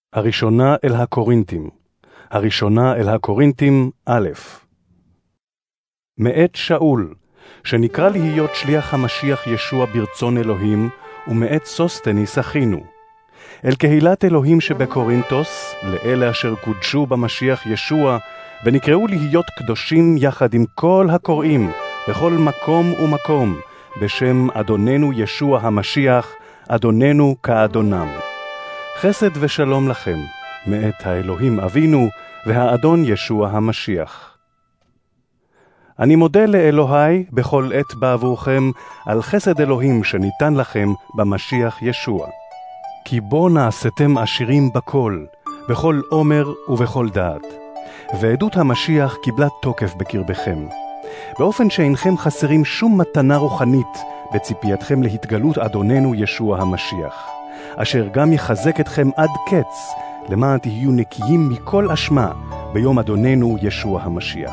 הראשונה אל הקורינתים. הראשונה אל הקורינתים א'. מאת שאול, שנקרא להיות שליח המשיח ישוע ברצון אלוהים, ומאת סוסטניס אחינו. אל קהילת אלוהים שבקורינתוס, לאלה אשר קודשו במשיח ישוע, ונקראו להיות קדושים יחד עם כל הקוראים, בכל מקום ומקום, בשם אדוננו ישוע המשיח, אדוננו כאדונם. חסד ושלום לכם, מאת האלוהים אבינו והאדון ישוע המשיח. אני מודה לאלוהי בכל עת בעבורכם על חסד אלוהים שניתן לכם במשיח ישוע. כי בו נעשיתם עשירים בכל, בכל עומר ובכל דעת. ועדות המשיח קיבלה תוקף בקרבכם, באופן שאינכם חסרים שום מתנה רוחנית בציפייתכם להתגלות אדוננו ישוע המשיח, אשר גם יחזק אתכם עד קץ, למען תהיו נקיים מכל אשמה ביום אדוננו ישוע המשיח.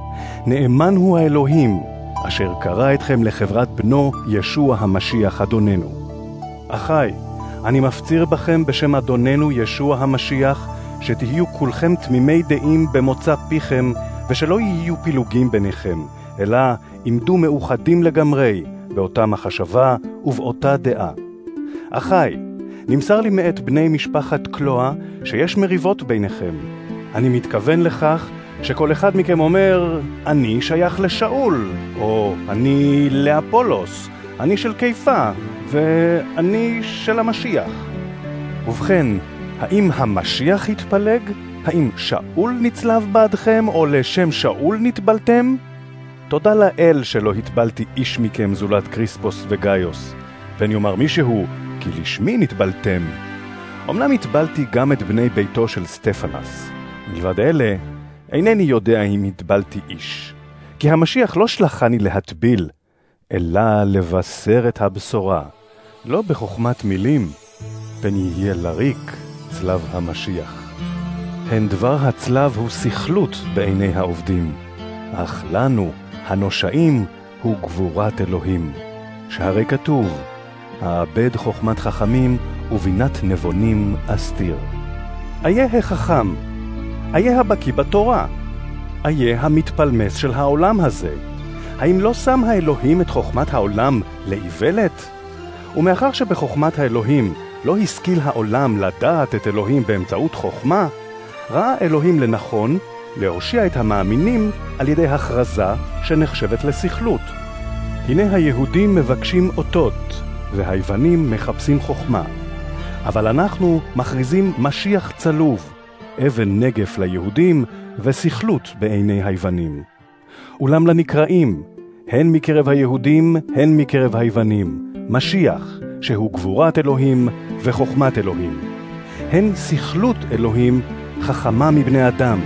נאמן הוא האלוהים, אשר קרא אתכם לחברת בנו ישוע המשיח אדוננו. אחי, אני מפציר בכם בשם אדוננו ישוע המשיח, שתהיו כולכם תמימי דעים במוצא פיכם, ושלא יהיו פילוגים ביניכם, אלא עמדו מאוחדים לגמרי, באותה מחשבה ובאותה דעה. אחי, נמסר לי מאת בני משפחת קלואה שיש מריבות ביניכם. אני מתכוון לכך שכל אחד מכם אומר, אני שייך לשאול, או אני לאפולוס, אני של קיפה, ואני של המשיח. ובכן, האם המשיח התפלג? האם שאול נצלב בעדכם, או לשם שאול נטבלתם? תודה לאל שלא התבלתי איש מכם זולת קריספוס וגאיוס. ואני אומר מישהו, כי לשמי נטבלתם. אמנם התבלתי גם את בני ביתו של סטפנס. מלבד אלה, אינני יודע אם התבלתי איש. כי המשיח לא שלחני להטביל, אלא לבשר את הבשורה. לא בחוכמת מילים, פן יהיה לריק צלב המשיח. הן דבר הצלב הוא סכלות בעיני העובדים, אך לנו, הנושאים, הוא גבורת אלוהים. שהרי כתוב, האבד חוכמת חכמים ובינת נבונים אסתיר. איה החכם, איה הבקי בתורה, איה המתפלמס של העולם הזה. האם לא שם האלוהים את חוכמת העולם לאיוולת? ומאחר שבחוכמת האלוהים לא השכיל העולם לדעת את אלוהים באמצעות חוכמה, ראה אלוהים לנכון להושיע את המאמינים על ידי הכרזה שנחשבת לסכלות. הנה היהודים מבקשים אותות, והיוונים מחפשים חוכמה. אבל אנחנו מכריזים משיח צלוב, אבן נגף ליהודים וסכלות בעיני היוונים. אולם לנקראים, הן מקרב היהודים, הן מקרב היוונים, משיח, שהוא גבורת אלוהים וחוכמת אלוהים. הן סכלות אלוהים חכמה מבני אדם,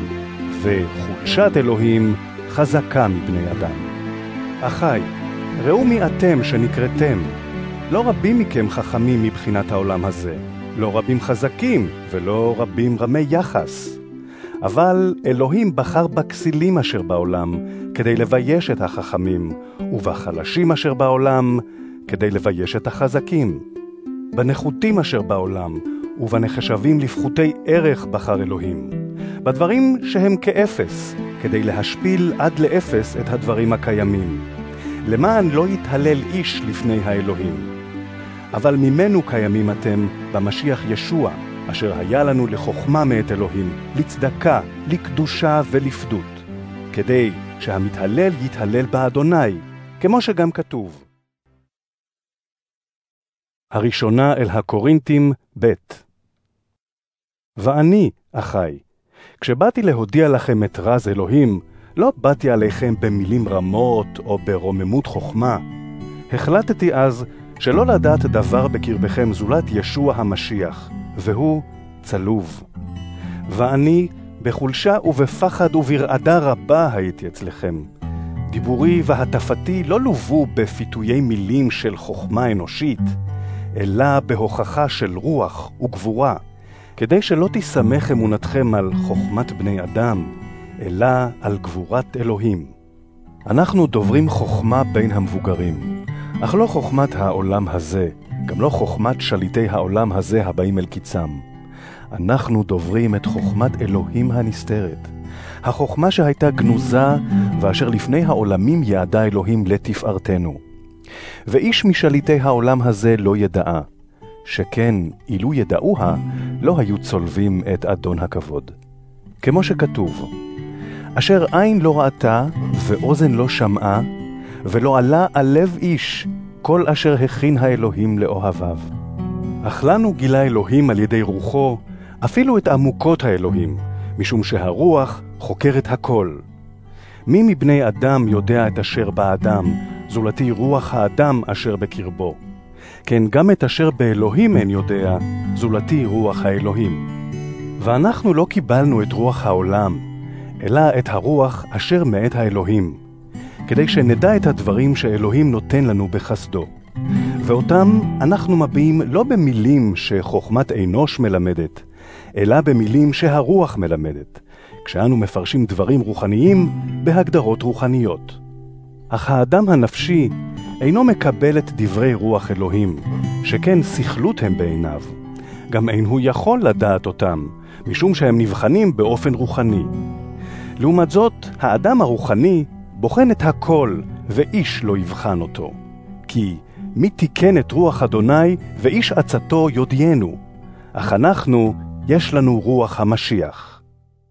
וחולשת אלוהים חזקה מבני אדם. אחי, ראו מי אתם שנקראתם. לא רבים מכם חכמים מבחינת העולם הזה, לא רבים חזקים ולא רבים רמי יחס. אבל אלוהים בחר בכסילים אשר בעולם כדי לבייש את החכמים, ובחלשים אשר בעולם כדי לבייש את החזקים. בנחותים אשר בעולם ובנחשבים לפחותי ערך בחר אלוהים, בדברים שהם כאפס, כדי להשפיל עד לאפס את הדברים הקיימים, למען לא יתהלל איש לפני האלוהים. אבל ממנו קיימים אתם במשיח ישוע, אשר היה לנו לחוכמה מאת אלוהים, לצדקה, לקדושה ולפדות, כדי שהמתהלל יתהלל באדוני, כמו שגם כתוב. הראשונה אל הקורינתים ב'. ואני, אחי, כשבאתי להודיע לכם את רז אלוהים, לא באתי עליכם במילים רמות או ברוממות חוכמה. החלטתי אז שלא לדעת דבר בקרבכם זולת ישוע המשיח, והוא צלוב. ואני בחולשה ובפחד וברעדה רבה הייתי אצלכם. דיבורי והטפתי לא לובו בפיתויי מילים של חוכמה אנושית, אלא בהוכחה של רוח וגבורה, כדי שלא תסמך אמונתכם על חוכמת בני אדם, אלא על גבורת אלוהים. אנחנו דוברים חוכמה בין המבוגרים, אך לא חוכמת העולם הזה, גם לא חוכמת שליטי העולם הזה הבאים אל קיצם. אנחנו דוברים את חוכמת אלוהים הנסתרת, החוכמה שהייתה גנוזה ואשר לפני העולמים יעדה אלוהים לתפארתנו. ואיש משליטי העולם הזה לא ידעה, שכן אילו ידעוה לא היו צולבים את אדון הכבוד. כמו שכתוב, אשר עין לא ראתה ואוזן לא שמעה, ולא עלה על לב איש כל אשר הכין האלוהים לאוהביו. אך לנו גילה אלוהים על ידי רוחו אפילו את עמוקות האלוהים, משום שהרוח חוקרת הכל. מי מבני אדם יודע את אשר באדם, זולתי רוח האדם אשר בקרבו. כן גם את אשר באלוהים אין יודע, זולתי רוח האלוהים. ואנחנו לא קיבלנו את רוח העולם, אלא את הרוח אשר מאת האלוהים, כדי שנדע את הדברים שאלוהים נותן לנו בחסדו. ואותם אנחנו מביעים לא במילים שחוכמת אנוש מלמדת, אלא במילים שהרוח מלמדת, כשאנו מפרשים דברים רוחניים בהגדרות רוחניות. אך האדם הנפשי אינו מקבל את דברי רוח אלוהים, שכן שכלות הם בעיניו. גם אין הוא יכול לדעת אותם, משום שהם נבחנים באופן רוחני. לעומת זאת, האדם הרוחני בוחן את הכל, ואיש לא יבחן אותו. כי מי תיקן את רוח אדוני, ואיש עצתו יודיענו. אך אנחנו, יש לנו רוח המשיח.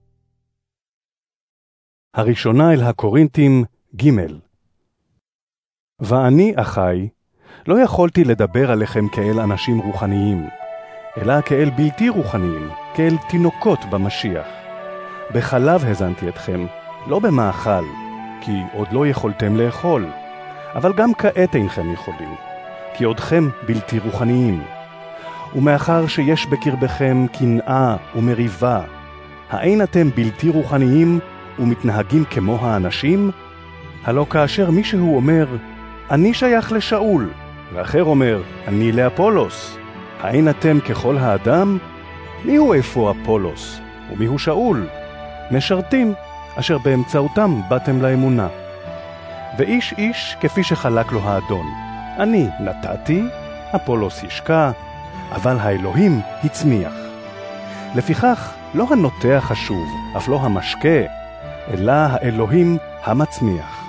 הראשונה אל הקורינתים ג' ואני, אחי, לא יכולתי לדבר עליכם כאל אנשים רוחניים, אלא כאל בלתי רוחניים, כאל תינוקות במשיח. בחלב הזנתי אתכם, לא במאכל, כי עוד לא יכולתם לאכול, אבל גם כעת אינכם יכולים, כי עודכם בלתי רוחניים. ומאחר שיש בקרבכם קנאה ומריבה, האין אתם בלתי רוחניים ומתנהגים כמו האנשים? הלא כאשר מישהו אומר, אני שייך לשאול, ואחר אומר, אני לאפולוס, האין אתם ככל האדם? מיהו אפוא אפולוס, ומיהו שאול? משרתים, אשר באמצעותם באתם לאמונה. ואיש איש כפי שחלק לו האדון, אני נתתי, אפולוס ישקע, אבל האלוהים הצמיח. לפיכך לא הנוטע חשוב, אף לא המשקה, אלא האלוהים המצמיח.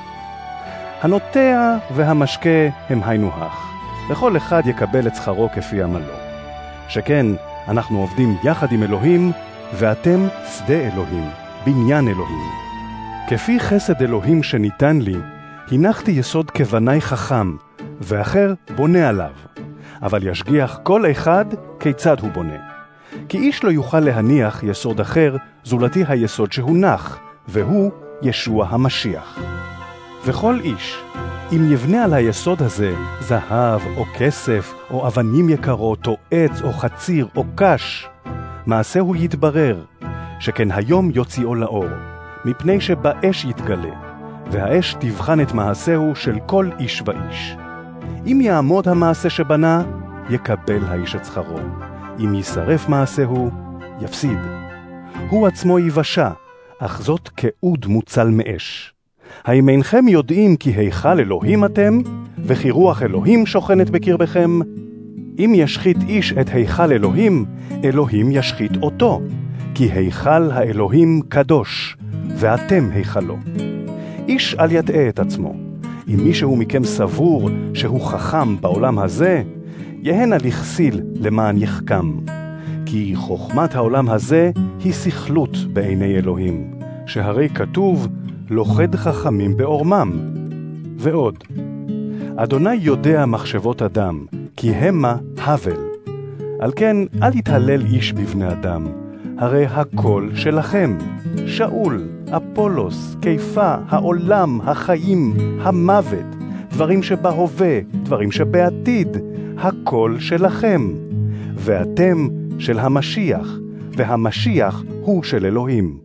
הנוטע והמשקה הם היינו הך, וכל אחד יקבל את שכרו כפי עמלו. שכן אנחנו עובדים יחד עם אלוהים, ואתם שדה אלוהים, בניין אלוהים. כפי חסד אלוהים שניתן לי, הנחתי יסוד כבני חכם, ואחר בונה עליו. אבל ישגיח כל אחד כיצד הוא בונה. כי איש לא יוכל להניח יסוד אחר, זולתי היסוד שהונח, והוא ישוע המשיח. וכל איש, אם יבנה על היסוד הזה זהב או כסף או אבנים יקרות או עץ או חציר או קש, מעשהו יתברר, שכן היום יוציאו לאור, מפני שבאש יתגלה, והאש תבחן את מעשהו של כל איש ואיש. אם יעמוד המעשה שבנה, יקבל האיש את שכרו. אם ישרף מעשהו, יפסיד. הוא עצמו יבשע, אך זאת כאוד מוצל מאש. האם אינכם יודעים כי היכל אלוהים אתם, וכי רוח אלוהים שוכנת בקרבכם? אם ישחית איש את היכל אלוהים, אלוהים ישחית אותו, כי היכל האלוהים קדוש, ואתם היכלו. איש אל יטעה את עצמו. אם מישהו מכם סבור שהוא חכם בעולם הזה, יהנה לכסיל למען יחכם. כי חוכמת העולם הזה היא שכלות בעיני אלוהים, שהרי כתוב, לוכד חכמים בעורמם. ועוד, אדוני יודע מחשבות אדם, כי המה הבל. על כן אל יתהלל איש בבני אדם, הרי הכל שלכם. שאול, אפולוס, כיפה, העולם, החיים, המוות, דברים שבהווה, דברים שבעתיד, הכל שלכם. ואתם של המשיח, והמשיח הוא של אלוהים.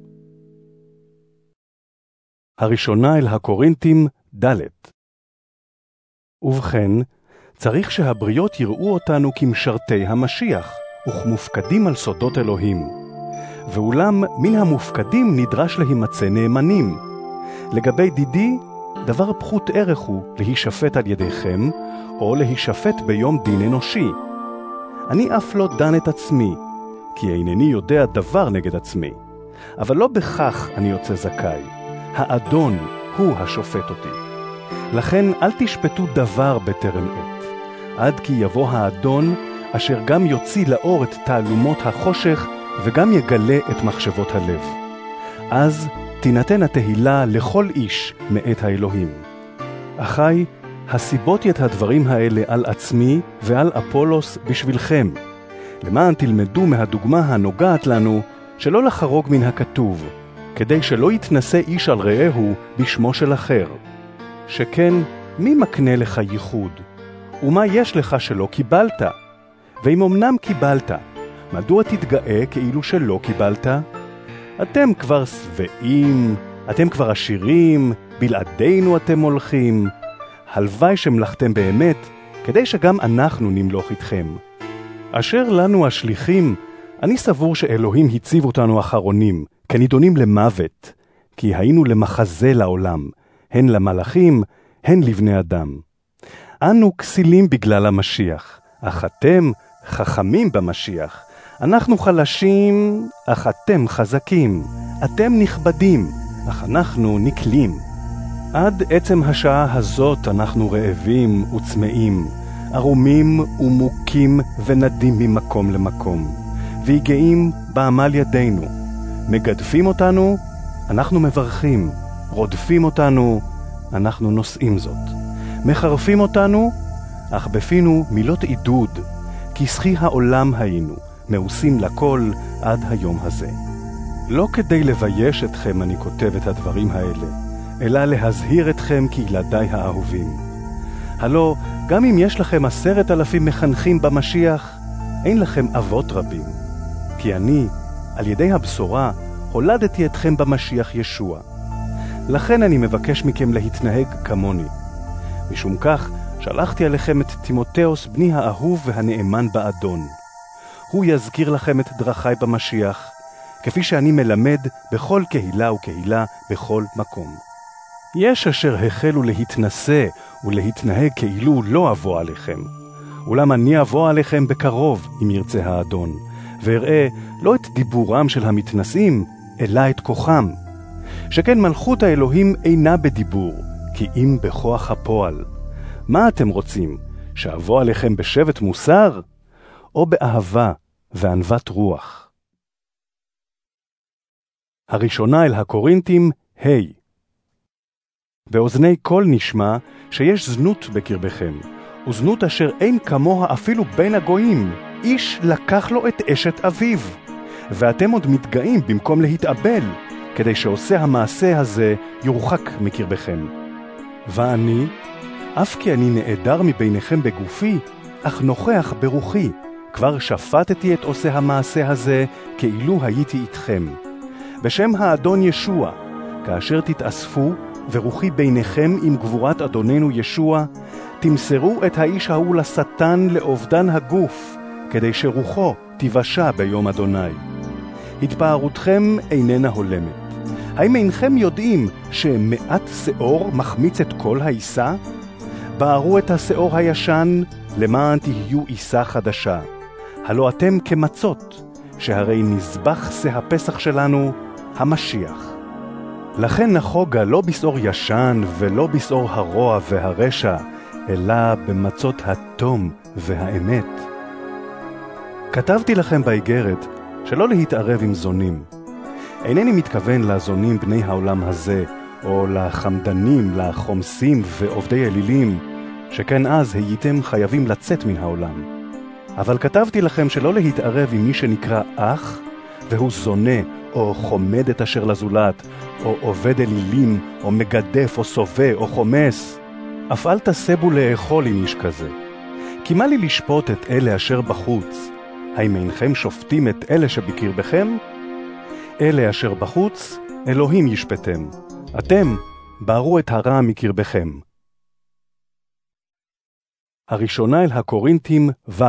הראשונה אל הקורינתים ד' ובכן, צריך שהבריות יראו אותנו כמשרתי המשיח, וכמופקדים על סודות אלוהים. ואולם מן המופקדים נדרש להימצא נאמנים. לגבי דידי, דבר פחות ערך הוא להישפט על ידיכם, או להישפט ביום דין אנושי. אני אף לא דן את עצמי, כי אינני יודע דבר נגד עצמי. אבל לא בכך אני יוצא זכאי. האדון הוא השופט אותי. לכן אל תשפטו דבר בטרם עת, עד כי יבוא האדון, אשר גם יוציא לאור את תעלומות החושך, וגם יגלה את מחשבות הלב. אז תינתן התהילה לכל איש מאת האלוהים. אחי, הסיבותי את הדברים האלה על עצמי ועל אפולוס בשבילכם, למען תלמדו מהדוגמה הנוגעת לנו, שלא לחרוג מן הכתוב, כדי שלא יתנסה איש על רעהו בשמו של אחר. שכן, מי מקנה לך ייחוד? ומה יש לך שלא קיבלת? ואם אמנם קיבלת, מדוע תתגאה כאילו שלא קיבלת? אתם כבר שבעים, אתם כבר עשירים, בלעדינו אתם הולכים. הלוואי שמלכתם באמת, כדי שגם אנחנו נמלוך איתכם. אשר לנו השליחים, אני סבור שאלוהים הציב אותנו אחרונים, כנידונים למוות, כי היינו למחזה לעולם, הן למלאכים, הן לבני אדם. אנו כסילים בגלל המשיח, אך אתם חכמים במשיח. אנחנו חלשים, אך אתם חזקים. אתם נכבדים, אך אנחנו נקלים. עד עצם השעה הזאת אנחנו רעבים וצמאים, ערומים ומוכים ונדים ממקום למקום, והגעים בעמל ידינו. מגדפים אותנו, אנחנו מברכים. רודפים אותנו, אנחנו נושאים זאת. מחרפים אותנו, אך בפינו מילות עידוד, כסחי העולם היינו, מעושים לכל עד היום הזה. לא כדי לבייש אתכם אני כותב את הדברים האלה, אלא להזהיר אתכם כילדיי האהובים. הלא, גם אם יש לכם 10,000 מחנכים במשיח, אין לכם אבות רבים. כי אני, על ידי הבשורה, הולדתי אתכם במשיח ישוע. לכן אני מבקש מכם להתנהג כמוני. משום כך, שלחתי עליכם את תימותאוס בני האהוב והנאמן באדון. הוא יזכיר לכם את דרכי במשיח, כפי שאני מלמד בכל קהילה וקהילה בכל מקום. יש אשר החלו להתנסה ולהתנהג כאילו לא אבוא עליכם. אולם אני אבוא עליכם בקרוב, אם ירצה האדון, ואראה לא את דיבורם של המתנסים, אלא את כוחם. שכן מלכות האלוהים אינה בדיבור, כי אם בכוח הפועל. מה אתם רוצים? שאבוא עליכם בשבט מוסר? או באהבה וענוות רוח? הראשונה אל הקורינתים, היי. באוזני כל נשמע שיש זנות בקרבכם, וזנות אשר אין כמוה אפילו בין הגויים. איש לקח לו את אשת אביו, ואתם עוד מתגאים במקום להתאבל, כדי שעושה המעשה הזה יורחק מקרבכם. ואני, אף כי אני נעדר מביניכם בגופי, אך נוכח ברוחי, כבר שפטתי את עושה המעשה הזה כאילו הייתי איתכם. בשם האדון ישוע, כאשר תתאספו, ורוחי ביניכם עם גבורת אדוננו ישוע, תמסרו את האיש ההוא לשטן לאובדן הגוף, כדי שרוחו תיוושע ביום אדוני. התפארותכם איננה הולמת. האם אינכם יודעים שמעט שאור מחמיץ את כל העיסה? בערו את השאור הישן למען תהיו עיסה חדשה. הלא אתם כמצות, שהרי נזבח שא הפסח שלנו, המשיח. לכן נחוגה לא בשאור ישן ולא בשאור הרוע והרשע, אלא במצות התום והאמת. כתבתי לכם באיגרת שלא להתערב עם זונים. אינני מתכוון לזונים בני העולם הזה, או לחמדנים, לחומסים ועובדי אלילים, שכן אז הייתם חייבים לצאת מן העולם. אבל כתבתי לכם שלא להתערב עם מי שנקרא אח, והוא זונה, או חומד את אשר לזולת, או עובד אלילים, או מגדף, או סובה, או חומס. אף אל תסבו לאכול עם איש כזה. כי מה לי לשפוט את אלה אשר בחוץ? האם אינכם שופטים את אלה שבקרבכם? אלה אשר בחוץ, אלוהים ישפטם. אתם בערו את הרע מקרבכם. הראשונה אל הקורינתים ו'.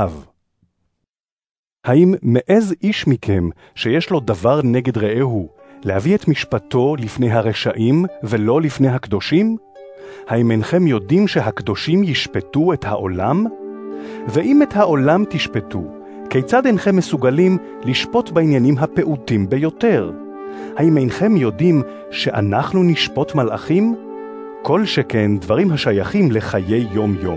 האם מעז איש מכם שיש לו דבר נגד רעהו, להביא את משפטו לפני הרשעים ולא לפני הקדושים? האם אינכם יודעים שהקדושים ישפטו את העולם? ואם את העולם תשפטו, כיצד אינכם מסוגלים לשפוט בעניינים הפעוטים ביותר? האם אינכם יודעים שאנחנו נשפוט מלאכים? כל שכן דברים השייכים לחיי יום-יום.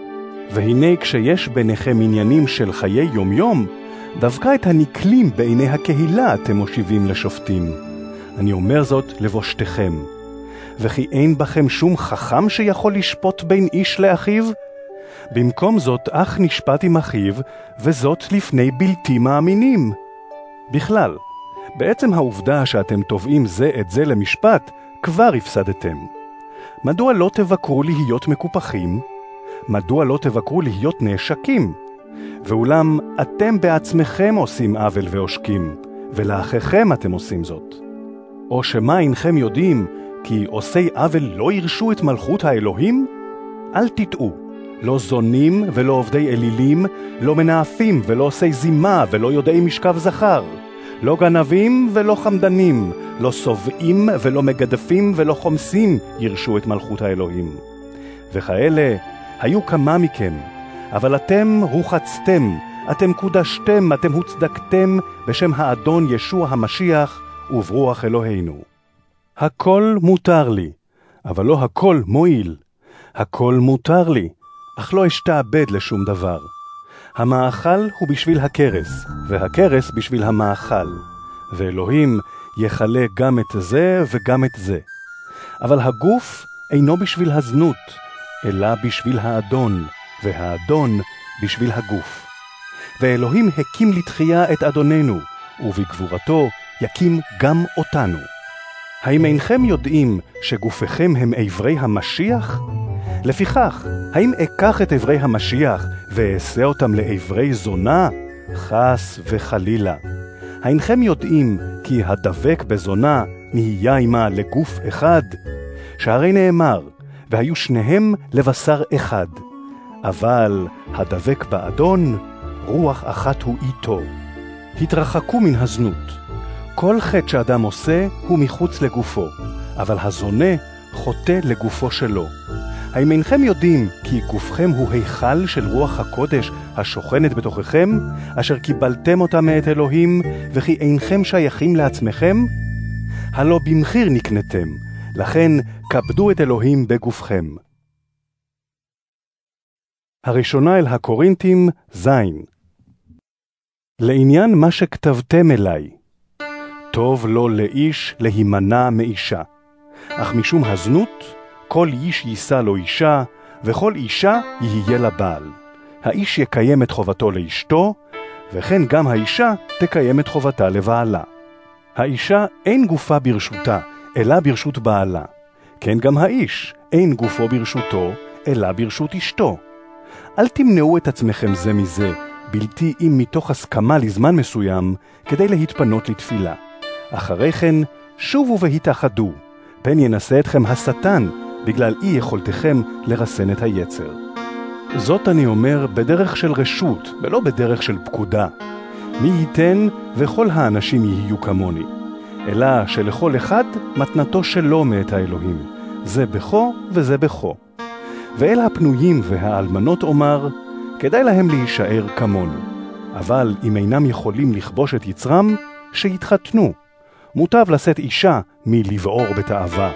והנה כשיש ביניכם עניינים של חיי יום-יום, דווקא את הנקלים בעיני הקהילה אתם מושיבים לשופטים. אני אומר זאת לבושתכם. וכי אין בכם שום חכם שיכול לשפוט בין איש לאחיו? במקום זאת אח נשפט עם אחיו, וזאת לפני בלתי מאמינים. בכלל, בעצם העובדה שאתם תובעים זה את זה למשפט, כבר הפסדתם. מדוע לא תבקרו להיות מקופחים? מדוע לא תבקרו להיות נאשקים? ואולם אתם בעצמכם עושים עוול ועושקים, ולאחיכם אתם עושים זאת. או שמה אינכם יודעים, כי עושי עוול לא ירשו את מלכות האלוהים? אל תטעו, לא זונים ולא עובדי אלילים, לא מנאפים ולא עושי זימה ולא יודעי משכב זכר, לא גנבים ולא חמדנים, לא סובעים ולא מגדפים ולא חומסים ירשו את מלכות האלוהים. וכאלה היו כמה מכם, אבל אתם הוחצתם, אתם קודשתם, אתם הוצדקתם בשם האדון ישוע המשיח וברוח אלוהינו. הכל מותר לי, אבל לא הכל מועיל. הכל מותר לי, אך לא אשתעבד לשום דבר. המאכל הוא בשביל הכרס, והכרס בשביל המאכל. ואלוהים יחלה גם את זה וגם את זה. אבל הגוף אינו בשביל הזנות, אלא בשביל האדון, והאדון בשביל הגוף. ואלוהים הקים לתחייה את אדוננו, ובגבורתו יקים גם אותנו. האם אינכם יודעים שגופיכם הם עברי המשיח? לפיכך, האם אקח את עברי המשיח ואעשה אותם לעברי זונה? חס וחלילה. האינכם יודעים כי הדבק בזונה נהיה עמה לגוף אחד? שהרי נאמר, והיו שניהם לבשר אחד. אבל הדבק באדון, רוח אחת הוא איתו. התרחקו מן הזנות. כל חטא שאדם עושה הוא מחוץ לגופו, אבל הזונה חוטא לגופו שלו. האם אינכם יודעים כי גופכם הוא היכל של רוח הקודש השוכנת בתוככם, אשר קיבלתם אותה מאת אלוהים, וכי אינכם שייכים לעצמכם? הלא במחיר נקנתם, לכן כבדו את אלוהים בגופכם. הראשונה אל הקורינתים זין. לעניין מה שכתבתם אליי, טוב לו לאיש להימנע מאישה, אך משום הזנות, כל איש יישא לו אישה, וכל אישה יהיה לה בעל. האיש יקיים את חובתו לאשתו, וכן גם האישה תקיים את חובתה לבעלה. האישה אין גופה ברשותה, אלא ברשות בעלה. כן גם האיש אין גופו ברשותו, אלא ברשות אשתו. אל תמנעו את עצמכם זה מזה, בלתי אם מתוך הסכמה לזמן מסוים, כדי להתפנות לתפילה. אחרי כן, שובו והתאחדו, פן ינסה אתכם השטן, בגלל אי יכולתכם לרסן את היצר. זאת אני אומר בדרך של רשות, ולא בדרך של פקודה. מי ייתן וכל האנשים יהיו כמוני, אלא שלכל אחד מתנתו שלו מאת האלוהים, זה בכו וזה בכו. ואל הפנויים והאלמנות אומר, כדאי להם להישאר כמונו. אבל אם אינם יכולים לכבוש את יצרם, שיתחתנו. מוטב לשאת אישה מלבעור בתאווה.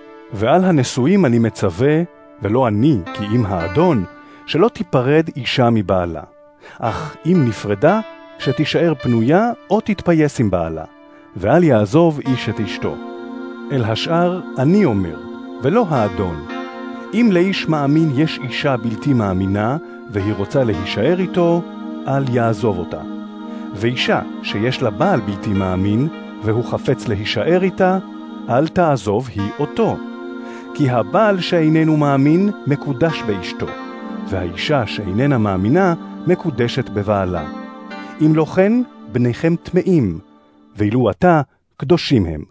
ועל הנשואים אני מצווה, ולא אני כי אם האדון, שלא תיפרד אישה מבעלה. אך אם נפרדה, שתישאר פנויה או תתפייס עם בעלה, ואל יעזוב איש את אשתו. אל השאר אני אומר, ולא האדון. אם לאיש מאמין יש אישה בלתי מאמינה, והיא רוצה להישאר איתו, אל יעזוב אותה. ואישה שיש לה בעל בלתי מאמין, והוא חפץ להישאר איתה, אל תעזוב היא אותו. כי הבעל שאיננו מאמין מקודש באשתו, והאישה שאיננה מאמינה מקודשת בבעלה. אם לא כן, בניכם טמאים, ואילו אתה, קדושים הם.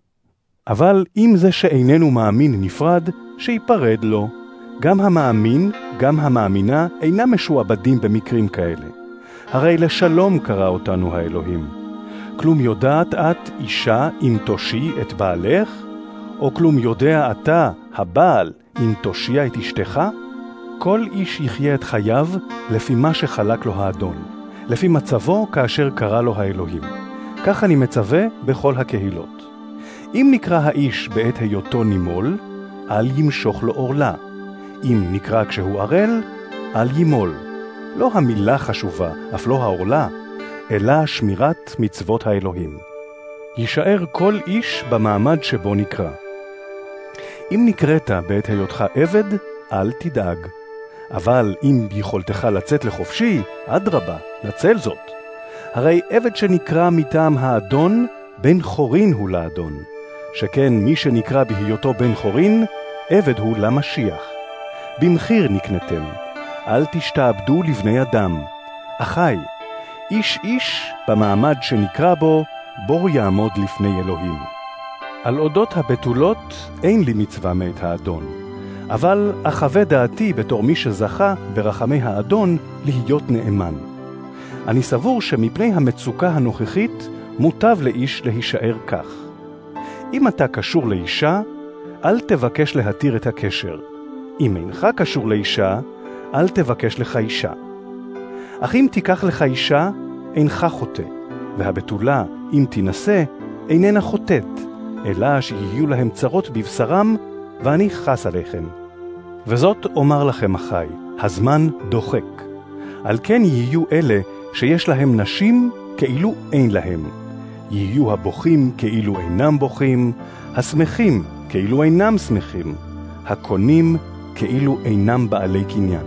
אבל אם זה שאיננו מאמין נפרד, שיפרד לו. גם המאמין, גם המאמינה אינם משועבדים במקרים כאלה. הרי לשלום קרא אותנו האלוהים. כלום יודעת את, אישה, אם תושי את בעלך? או כלום יודע אתה, הבעל, אם תושיע את אשתך? כל איש יחיה את חייו לפי מה שחלק לו האדון. לפי מצבו כאשר קרא לו האלוהים. כך אני מצווה בכל הקהילות. אם נקרא האיש בעת היותו נימול, אל ימשוך לו עורלה. אם נקרא כשהוא ערל, אל ימול. לא המילה חשובה, אף לא העורלה, אלא שמירת מצוות האלוהים. יישאר כל איש במעמד שבו נקרא. אם נקראת בעת היותך עבד, אל תדאג. אבל אם יכולתך לצאת לחופשי, אדרבה, נצל זאת. הרי עבד שנקרא מטעם האדון, בן חורין הוא לאדון. שכן מי שנקרא בהיותו בן חורין, עבד הוא למשיח. במחיר נקנתם, אל תשתעבדו לבני אדם. אחי, איש איש במעמד שנקרא בו, בור יעמוד לפני אלוהים. על אודות הבתולות אין לי מצווה מאת האדון, אבל אחווה דעתי בתור מי שזכה ברחמי האדון להיות נאמן. אני סבור שמפני המצוקה הנוכחית מוטב לאיש להישאר כך. אם אתה קשור לאישה, אל תבקש להתיר את הקשר. אם אינך קשור לאישה, אל תבקש לך אישה. אך אם תיקח לך אישה, אינך חוטא, והבתולה, אם תנסה, איננה חוטאת, אלא שיהיו להם צרות בבשרם, ואני חס עליכם. וזאת אומר לכם, אחי, הזמן דוחק. על כן יהיו אלה שיש להם נשים כאילו אין להם. יהיו הבוכים כאילו אינם בוכים, השמחים כאילו אינם שמחים, הקונים כאילו אינם בעלי קניין.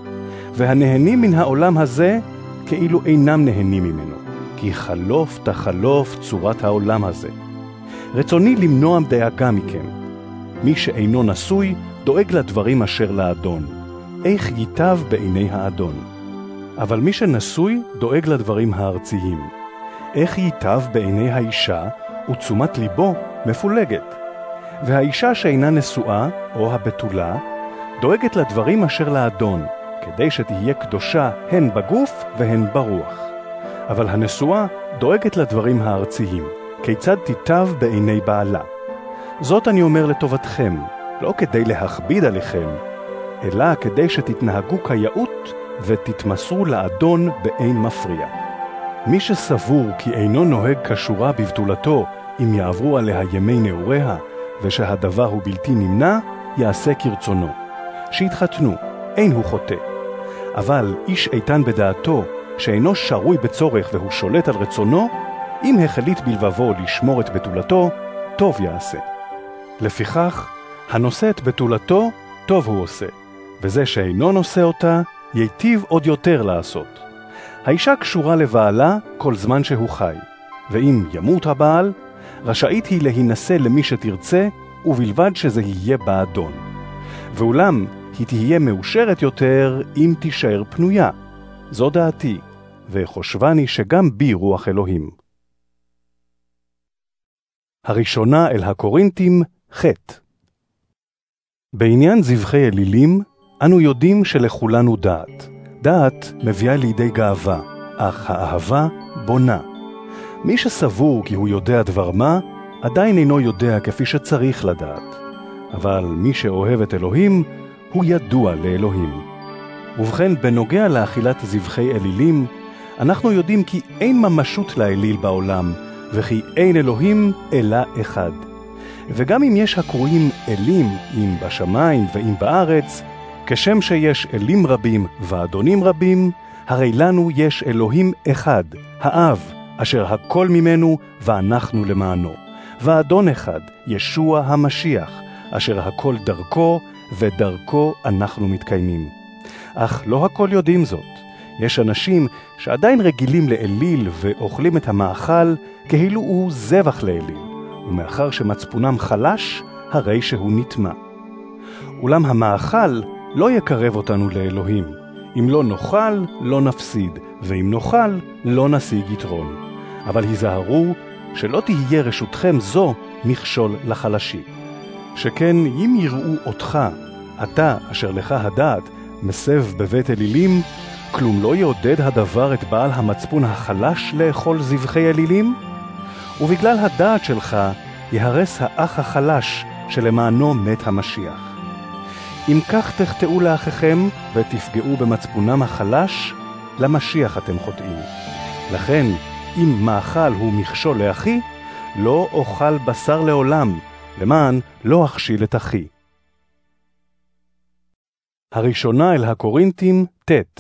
והנהנים מן העולם הזה כאילו אינם נהנים ממנו, כי חלוף תחלוף צורת העולם הזה. רצוני למנוע דאגה מכם. מי שאינו נשוי דואג לדברים אשר לאדון, איך ייטב בעיני האדון. אבל מי שנשוי דואג לדברים הארציים, איך ייטב בעיני האישה ותשומת ליבו מפולגת. והאישה שאינה נשואה או הבתולה דואגת לדברים אשר לאדון, כדי שתהיה קדושה הן בגוף והן ברוח. אבל הנשואה דואגת לדברים הארציים, כיצד תיטב בעיני בעלה. זאת אני אומר לטובתכם, לא כדי להכביד עליכם, אלא כדי שתתנהגו כיאות ותתמסרו לאדון באין מפריע. מי שסבור כי אינו נוהג כשורה בבתולתו אם יעברו עליה ימי נעוריה, ושהדבר הוא בלתי נמנע, יעשה כרצונו. שיתחתנו, אין הוא חוטא. אבל איש איתן בדעתו, שאינו שרוי בצורך והוא שולט על רצונו, אם החליט בלבבו לשמור את בתולתו, טוב יעשה. לפיכך, הנושא את בתולתו, טוב הוא עושה, וזה שאינו נושא אותה, ייטיב עוד יותר לעשות. האישה קשורה לבעלה כל זמן שהוא חי, ואם ימות הבעל, רשאית היא להינשא למי שתרצה, ובלבד שזה יהיה באדון. ואולם, היא תהיה מאושרת יותר אם תישאר פנויה. זו דעתי, וחושבני שגם בי רוח אלוהים. הראשונה אל הקורינתים, חטא. בעניין זבחי אלילים, אנו יודעים שלכולנו דעת. דעת מביאה לידי גאווה, אך האהבה בונה. מי שסבור כי הוא יודע דבר מה, עדיין אינו יודע כפי שצריך לדעת. אבל מי שאוהב את אלוהים, הוא ידוע לאלוהים. ובכן, בנוגע לאכילת זבחי אלילים, אנחנו יודעים כי אין ממשות לאליל בעולם, וכי אין אלוהים אלא אחד. וגם אם יש הקרואים אלים, אם בשמיים ואם בארץ, כשם שיש אלים רבים ואדונים רבים, הרי לנו יש אלוהים אחד, האב, אשר הכל ממנו ואנחנו למענו. ואדון אחד, ישוע המשיח, אשר הכל דרכו ודרכו אנחנו מתקיימים. אך לא הכל יודעים זאת. יש אנשים שעדיין רגילים לאליל ואוכלים את המאכל כאילו הוא זבח לאליל, ומאחר שמצפונם חלש, הרי שהוא נטמע. אולם המאכל לא יקרב אותנו לאלוהים. אם לא נאכל, לא נפסיד, ואם נאכל, לא נשיג יתרון. אבל היזהרו שלא תהיה רשותכם זו מכשול לחלשים. שכן אם יראו אותך, אתה אשר לך הדעת, מסב בבית אלילים, כלום לא יעודד הדבר את בעל המצפון החלש לאכול זבחי אלילים? ובגלל הדעת שלך יהרס האח החלש שלמענו מת המשיח. אם כך תחטאו לאחיכם ותפגעו במצפונם החלש, למשיח אתם חוטאים. לכן, אם מאכל הוא מכשול לאחי, לא אוכל בשר לעולם, למען לא אכשיל את אחי. הראשונה אל הקורינתים, ט'.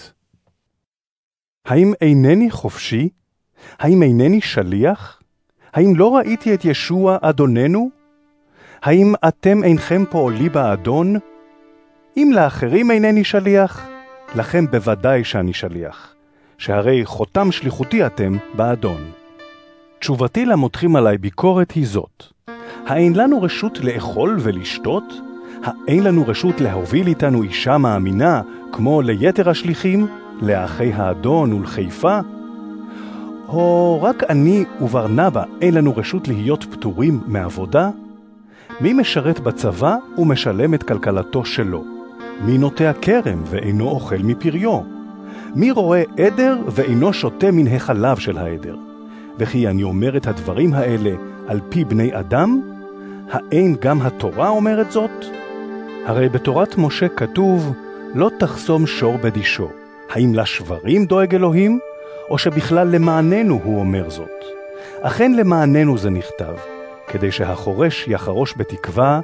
האם אינני חופשי? האם אינני שליח? האם לא ראיתי את ישוע אדוננו? האם אתם אינכם פועלי באדון? אם לאחרים אינני שליח, לכם בוודאי שאני שליח, שהרי חותם שליחותי אתם באדון. תשובתי למותחים עליי ביקורת היא זאת: האין לנו רשות לאכול ולשתות? האין לנו רשות להוביל איתנו אישה מאמינה כמו ליתר השליחים, לאחי האדון ולחיפה? או רק אני וברנבה אין לנו רשות להיות פטורים מעבודה? מי משרת בצבא ומשלם את כלכלתו שלו? מי נוטע כרם ואינו אוכל מפריו? מי רואה עדר ואינו שותה מן החלב של העדר? וכי אני אומר את הדברים האלה על פי בני אדם? האין גם התורה אומרת זאת? הרי בתורת משה כתוב, לא תחסום שור בדישו. האם לשברים דואג אלוהים? או שבכלל למעננו הוא אומר זאת? אכן למעננו זה נכתב, כדי שהחורש יחרוש בתקווה,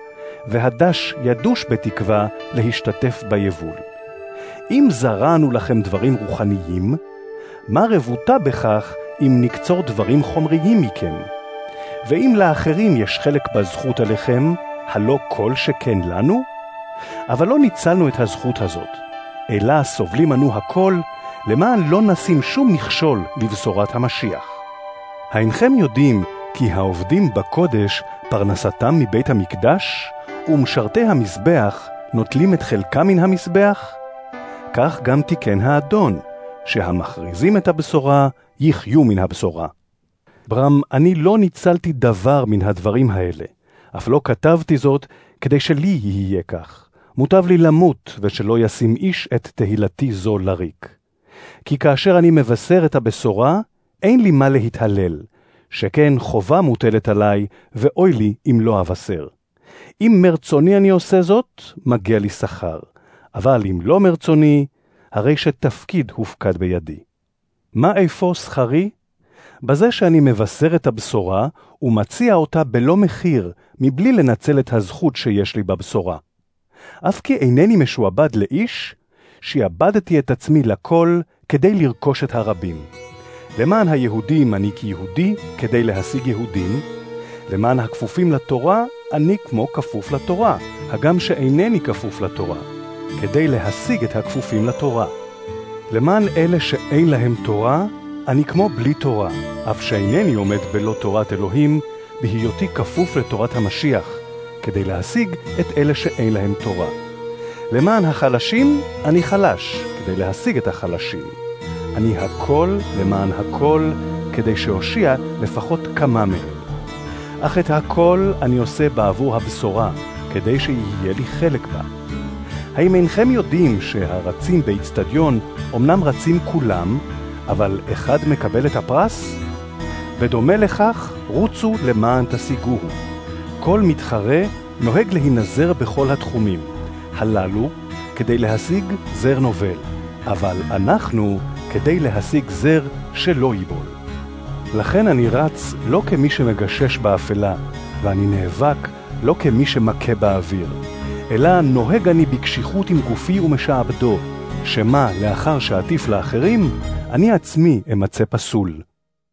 והדש ידוש בתקווה להשתתף ביבול. אם זרענו לכם דברים רוחניים, מה רבותה בכך אם נקצור דברים חומריים מכם? ואם לאחרים יש חלק בזכות עליכם, הלא כל שכן לנו? אבל לא ניצלנו את הזכות הזאת, אלא סובלים אנו הכל, למען לא נשים שום מכשול לבשורת המשיח. האינכם יודעים כי העובדים בקודש פרנסתם מבית המקדש, ומשרתי המזבח נוטלים את חלקם מן המזבח? כך גם תיקן האדון, שהמכריזים את הבשורה יחיו מן הבשורה. ברם, אני לא ניצלתי דבר מן הדברים האלה, אף לא כתבתי זאת כדי שלי יהיה כך. מוטב לי למות ושלא ישים איש את תהילתי זו לריק. כי כאשר אני מבשר את הבשורה, אין לי מה להתהלל, שכן חובה מוטלת עליי, ואוי לי אם לא אבשר. אם מרצוני אני עושה זאת, מגיע לי שכר, אבל אם לא מרצוני, הרי שתפקיד הופקד בידי. מה איפה שכרי? בזה שאני מבשר את הבשורה, ומציע אותה בלא מחיר, מבלי לנצל את הזכות שיש לי בבשורה. אף כי אינני משועבד לאיש, שיעבדתי את עצמי לכל כדי לרכוש את הרבים. למען היהודים אני כיהודי כדי להשיג יהודים, למען הכפופים לתורה אני כמו כפוף לתורה, הגם שאינני כפוף לתורה, כדי להשיג את הכפופים לתורה. למען אלה שאין להם תורה, אני כמו בלי תורה, אף שאינני עומד בלא תורת אלוהים, בהיותי כפוף לתורת המשיח, כדי להשיג את אלה שאין להם תורה. למען החלשים אני חלש, כדי להשיג את החלשים. אני הכל למען הכל, כדי שהושיע לפחות כמה מהם. אך את הכל אני עושה בעבור הבשורה, כדי שיהיה לי חלק בה. האם אינכם יודעים שהרצים באצטדיון אמנם רצים כולם, אבל אחד מקבל את הפרס? בדומה לכך, רוצו למען תשיגוהו. כל מתחרה נוהג להינזר בכל התחומים. הללו כדי להשיג זר נובל, אבל אנחנו כדי להשיג זר שלא ייבול. לכן אני רץ לא כמי שמגשש באפלה, ואני נאבק לא כמי שמכה באוויר, אלא נוהג אני בקשיחות עם גופי ומשעבדו, שמה לאחר שעטיף לאחרים, אני עצמי אמצא פסול.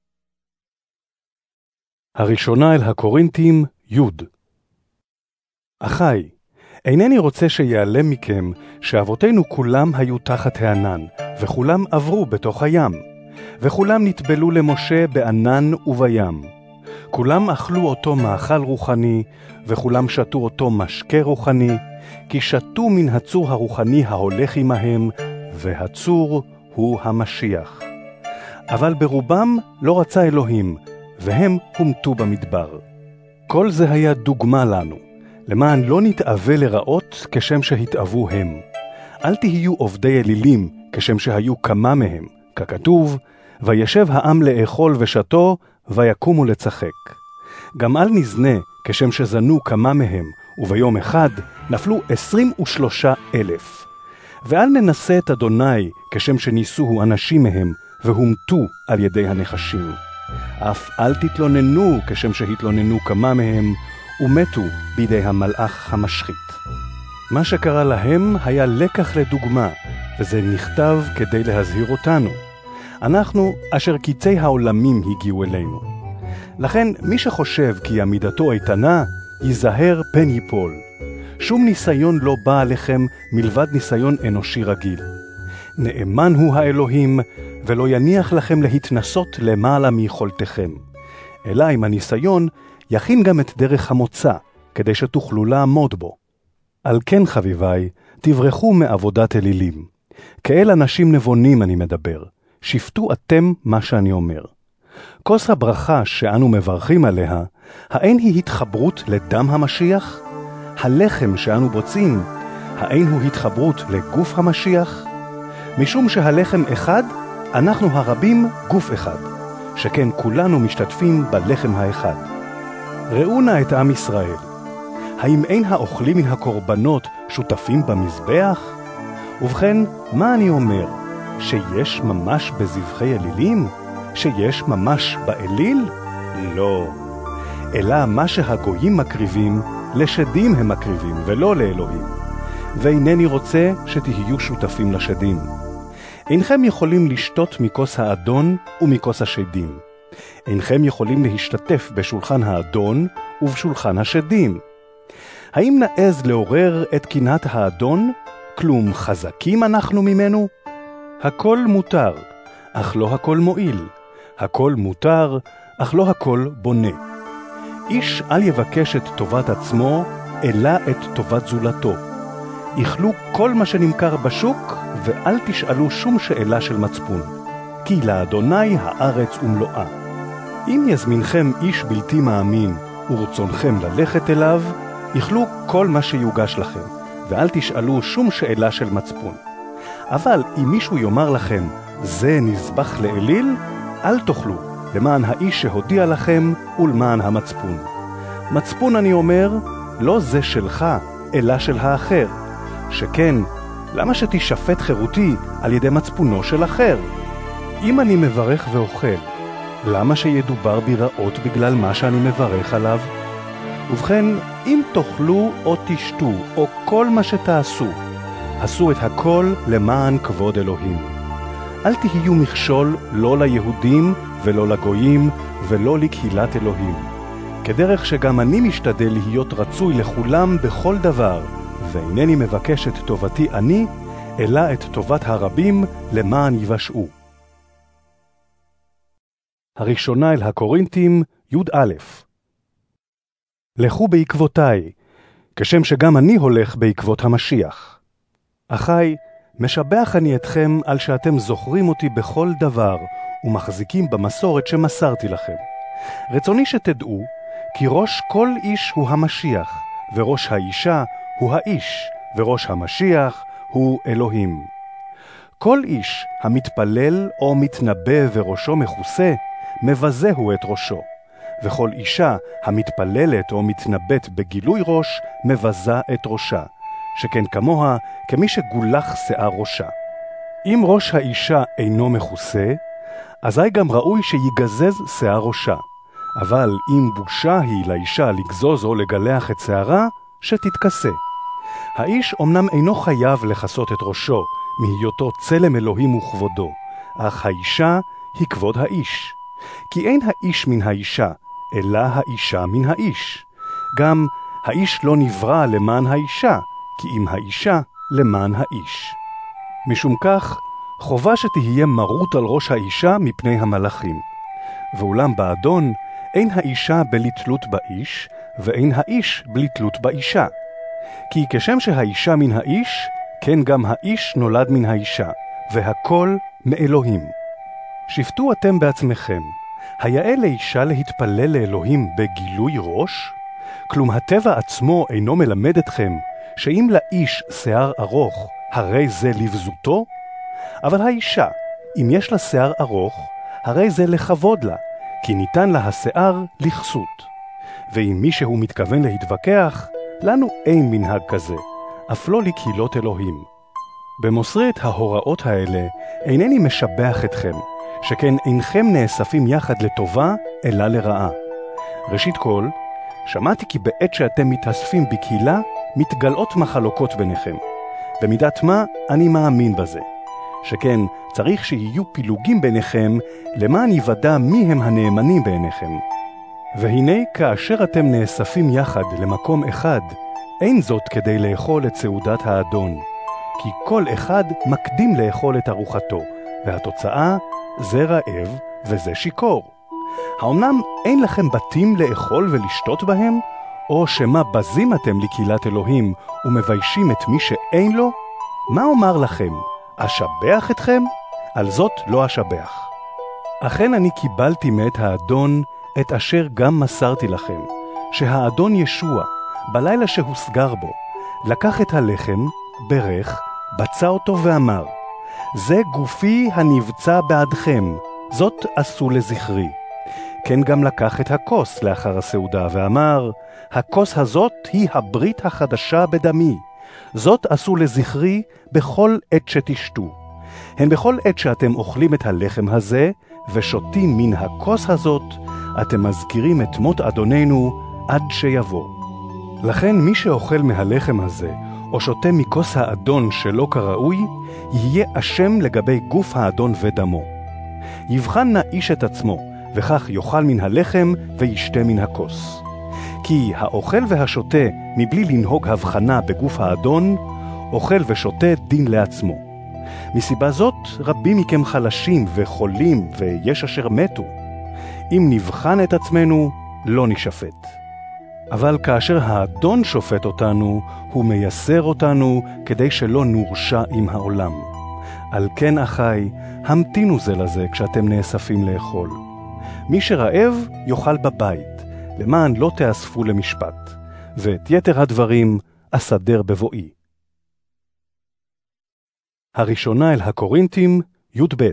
הראשונה אל הקורינתים, י'. אחי, אינני רוצה שיעלם מכם שאבותינו כולם היו תחת הענן, וכולם עברו בתוך הים, וכולם נטבלו למשה בענן ובים. כולם אכלו אותו מאכל רוחני, וכולם שתו אותו משקה רוחני, כי שתו מן הצור הרוחני ההולך עמהם, והצור הוא המשיח. אבל ברובם לא רצה אלוהים, והם הומתו במדבר. כל זה היה דוגמה לנו, למען לא נתאווה לראות כשם שהתאוו הם. אל תהיו עובדי אלילים כשם שהיו כמה מהם, ככתוב, וישב העם לאכול ושתו, ויקומו לצחק. גם אל נזנה כשם שזנו כמה מהם, וביום אחד נפלו 23,000. ואל ננסה את אדוני כשם שניסוהו אנשים מהם, והומתו על ידי הנחשים. אף אל תתלוננו כשם שהתלוננו כמה מהם, ומתו בידי המלאך המשחית. מה שקרה להם היה לקח לדוגמה, וזה נכתב כדי להזהיר אותנו. אנחנו אשר קיצי העולמים הגיעו אלינו. לכן מי שחושב כי עמידתו איתנה, ייזהר פן ייפול. שום ניסיון לא בא עליכם מלבד ניסיון אנושי רגיל. נאמן הוא האלוהים, ולא יניח לכם להתנסות למעלה מיכולתכם. אלא עם הניסיון יכין גם את דרך המוצא, כדי שתוכלו לעמוד בו. על כן חביביי, תברחו מעבודת אלילים. כאל אנשים נבונים אני מדבר. שפטו אתם מה שאני אומר. כוס הברכה שאנו מברכים עליה, האין היא התחברות לדם המשיח? הלחם שאנו בוצעים, האין הוא התחברות לגוף המשיח? משום שהלחם אחד, אנחנו הרבים גוף אחד, שכן כולנו משתתפים בלחם האחד. ראו נא את עם ישראל. האם אין האוכלים מן הקורבנות שותפים במזבח? ובכן, מה אני אומר? שיש ממש בזבחי אלילים? שיש ממש באליל? לא. אלא מה שהגויים מקריבים, לשדים הם מקריבים, ולא לאלוהים. ואינני רוצה שתהיו שותפים לשדים. אינכם יכולים לשתות מכוס האדון ומכוס השדים. אינכם יכולים להשתתף בשולחן האדון ובשולחן השדים. האם נעז לעורר את קנאת האדון? כלום חזקים אנחנו ממנו? הכל מותר, אך לא הכל מועיל. הכל מותר, אך לא הכל בונה. איש אל יבקש את טובת עצמו, אלא את טובת זולתו. יאכלו כל מה שנמכר בשוק, ואל תשאלו שום שאלה של מצפון. כי לאדוני הארץ ומלואה. אם יזמינכם איש בלתי מאמין, ורצונכם ללכת אליו, יאכלו כל מה שיוגש לכם, ואל תשאלו שום שאלה של מצפון. אבל אם מישהו יאמר לכם, זה נזבח לאליל, אל תאכלו, למען האיש שהודיע לכם ולמען המצפון. מצפון אני אומר, לא זה שלך, אלא של האחר. שכן, למה שתשפט חירותי על ידי מצפונו של אחר? אם אני מברך ואוכל, למה שידובר בי רעות בגלל מה שאני מברך עליו? ובכן, אם תאכלו או תשתו, או כל מה שתעשו, עשו את הכל למען כבוד אלוהים. אל תהיו מכשול לא ליהודים ולא לגויים ולא לקהילת אלוהים. כדרך שגם אני משתדל להיות רצוי לכולם בכל דבר, ואינני מבקש את טובתי אני, אלא את טובת הרבים למען יבשעו. הראשונה אל הקורינתים, י"א. לכו בעקבותיי, כשם שגם אני הולך בעקבות המשיח. אחי, משבח אני אתכם על שאתם זוכרים אותי בכל דבר, ומחזיקים במסורת שמסרתי לכם. רצוני שתדעו, כי ראש כל איש הוא המשיח, וראש האישה הוא האיש, וראש המשיח הוא אלוהים. כל איש המתפלל או מתנבא וראשו מכוסה, מבזהו את ראשו. וכל אישה המתפללת או מתנבאת בגילוי ראש, מבזה את ראשה, שכן כמוה כמי שגולח שיער ראשה. אם ראש האישה אינו מכוסה, אזי גם ראוי שיגזז שיער ראשה. אבל אם בושה היא לאישה לגזוז או לגלח את שערה, שתתכסה. האיש אמנם אינו חייב לכסות את ראשו, מהיותו צלם אלוהים וכבודו, אך האישה היא כבוד האיש. כי אין האיש מן האישה, אלא האישה מן האיש. גם האיש לא נברא למען האישה, כי אם האישה למען האיש. משום כך, חובה שתהיה מרות על ראש האישה מפני המלאכים. ואולם באדון, אין האישה בלי תלות באיש, ואין האיש בלי תלות באישה. כי כשם שהאישה מן האיש, כן גם האיש נולד מן האישה, והכל מאלוהים. שפטו אתם בעצמכם, היאה לאישה להתפלל לאלוהים בגילוי ראש? כלום הטבע עצמו אינו מלמד אתכם, שאם לאיש שיער ארוך, הרי זה לבזותו? אבל האישה, אם יש לה שיער ארוך, הרי זה לכבוד לה, כי ניתן לה השיער לכסות. ואם מישהו מתכוון להתווכח, לנו אין מנהג כזה, אף לא לקהילות אלוהים. במוסרי את ההוראות האלה אינני משבח אתכם, שכן אינכם נאספים יחד לטובה אלא לרעה. ראשית כל, שמעתי כי בעת שאתם מתאספים בקהילה, מתגלות מחלוקות ביניכם. במידת מה אני מאמין בזה, שכן צריך שיהיו פילוגים ביניכם למען יוודא מי הם הנאמנים בעיניכם. והנה כאשר אתם נאספים יחד למקום אחד, אין זאת כדי לאכול את סעודת האדון, כי כל אחד מקדים לאכול את ארוחתו, והתוצאה זה רעב וזה שיקור. האמנם אין לכם בתים לאכול ולשתות בהם? או שמה בזים אתם לקהילת אלוהים ומביישים את מי שאין לו? מה אומר לכם? אשבח אתכם? על זאת לא אשבח. אכן אני קיבלתי מאת האדון את אשר גם מסרתי לכם, שהאדון ישוע, בלילה שהוסגר בו, לקח את הלחם, ברך, בצע אותו ואמר, זה גופי הנבצע בעדכם, זאת עשו לזכרי. כן גם לקח את הכוס לאחר הסעודה ואמר, הכוס הזאת היא הברית החדשה בדמי, זאת עשו לזכרי בכל עת שתשתו. הן בכל עת שאתם אוכלים את הלחם הזה ושותים מן הכוס הזאת, אתם מזכירים את מות אדוננו עד שיבוא. לכן מי שאוכל מהלחם הזה, או שותה מכוס האדון שלא כראוי, יהיה אשם לגבי גוף האדון ודמו. יבחן נא איש את עצמו, וכך יאכל מן הלחם וישתה מן הכוס. כי האוכל והשותה מבלי לנהוג הבחנה בגוף האדון, אוכל ושותה דין לעצמו. מסיבה זאת רבים מכם חלשים וחולים ויש אשר מתו. אם נבחן את עצמנו, לא נשפט. אבל כאשר האדון שופט אותנו, הוא מייסר אותנו כדי שלא נורשע עם העולם. על כן אחי, המתינו זה לזה כשאתם נאספים לאכול. מי שרעב יאכל בבית, למען לא תאספו למשפט, ואת יתר הדברים אסדר בבואי. הראשונה אל הקורינתים, י"ב.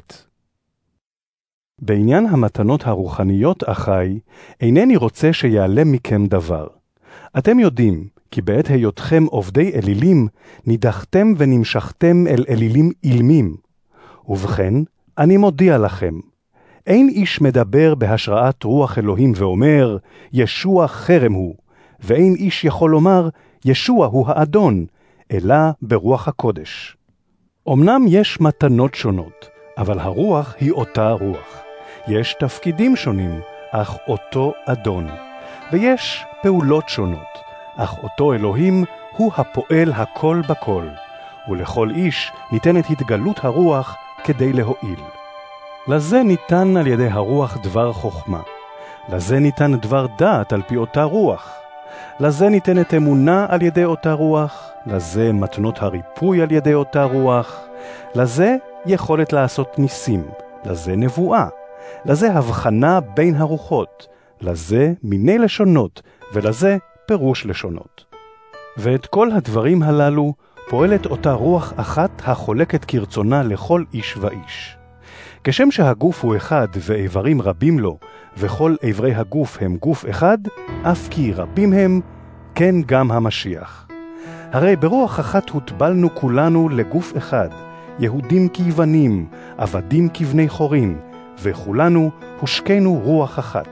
בעניין המתנות הרוחניות, אחי, אינני רוצה שיעלם מכם דבר. אתם יודעים, כי בעת היותכם עובדי אלילים, נידחתם ונמשכתם אל אלילים אילמים. ובכן, אני מודיע לכם, אין איש מדבר בהשראת רוח אלוהים ואומר, ישוע חרם הוא, ואין איש יכול לומר, ישוע הוא האדון, אלא ברוח הקודש. אמנם יש מתנות שונות, אבל הרוח היא אותה רוח. יש תפקידים שונים, אך אותו אדון. ויש פעולות שונות, אך אותו אלוהים הוא הפועל הכל בכל. ולכל איש ניתנת התגלות הרוח כדי להועיל. לזה ניתן על ידי הרוח דבר חוכמה. לזה ניתן דבר דעת על פי אותה רוח. לזה ניתנת אמונה על ידי אותה רוח. לזה מתנות הריפוי על ידי אותה רוח. לזה יכולת לעשות ניסים. לזה נבואה. לזה הבחנה בין הרוחות. לזה מיני לשונות, ולזה פירוש לשונות. ואת כל הדברים הללו פועלת אותה רוח אחת החולקת כרצונה לכל איש ואיש. כשם שהגוף הוא אחד ואיברים רבים לו, וכל איברי הגוף הם גוף אחד, אף כי רבים הם, כן גם המשיח. הרי ברוח אחת הוטבלנו כולנו לגוף אחד, יהודים כיוונים, עבדים כבני חורין, וכולנו הושקנו רוח אחת.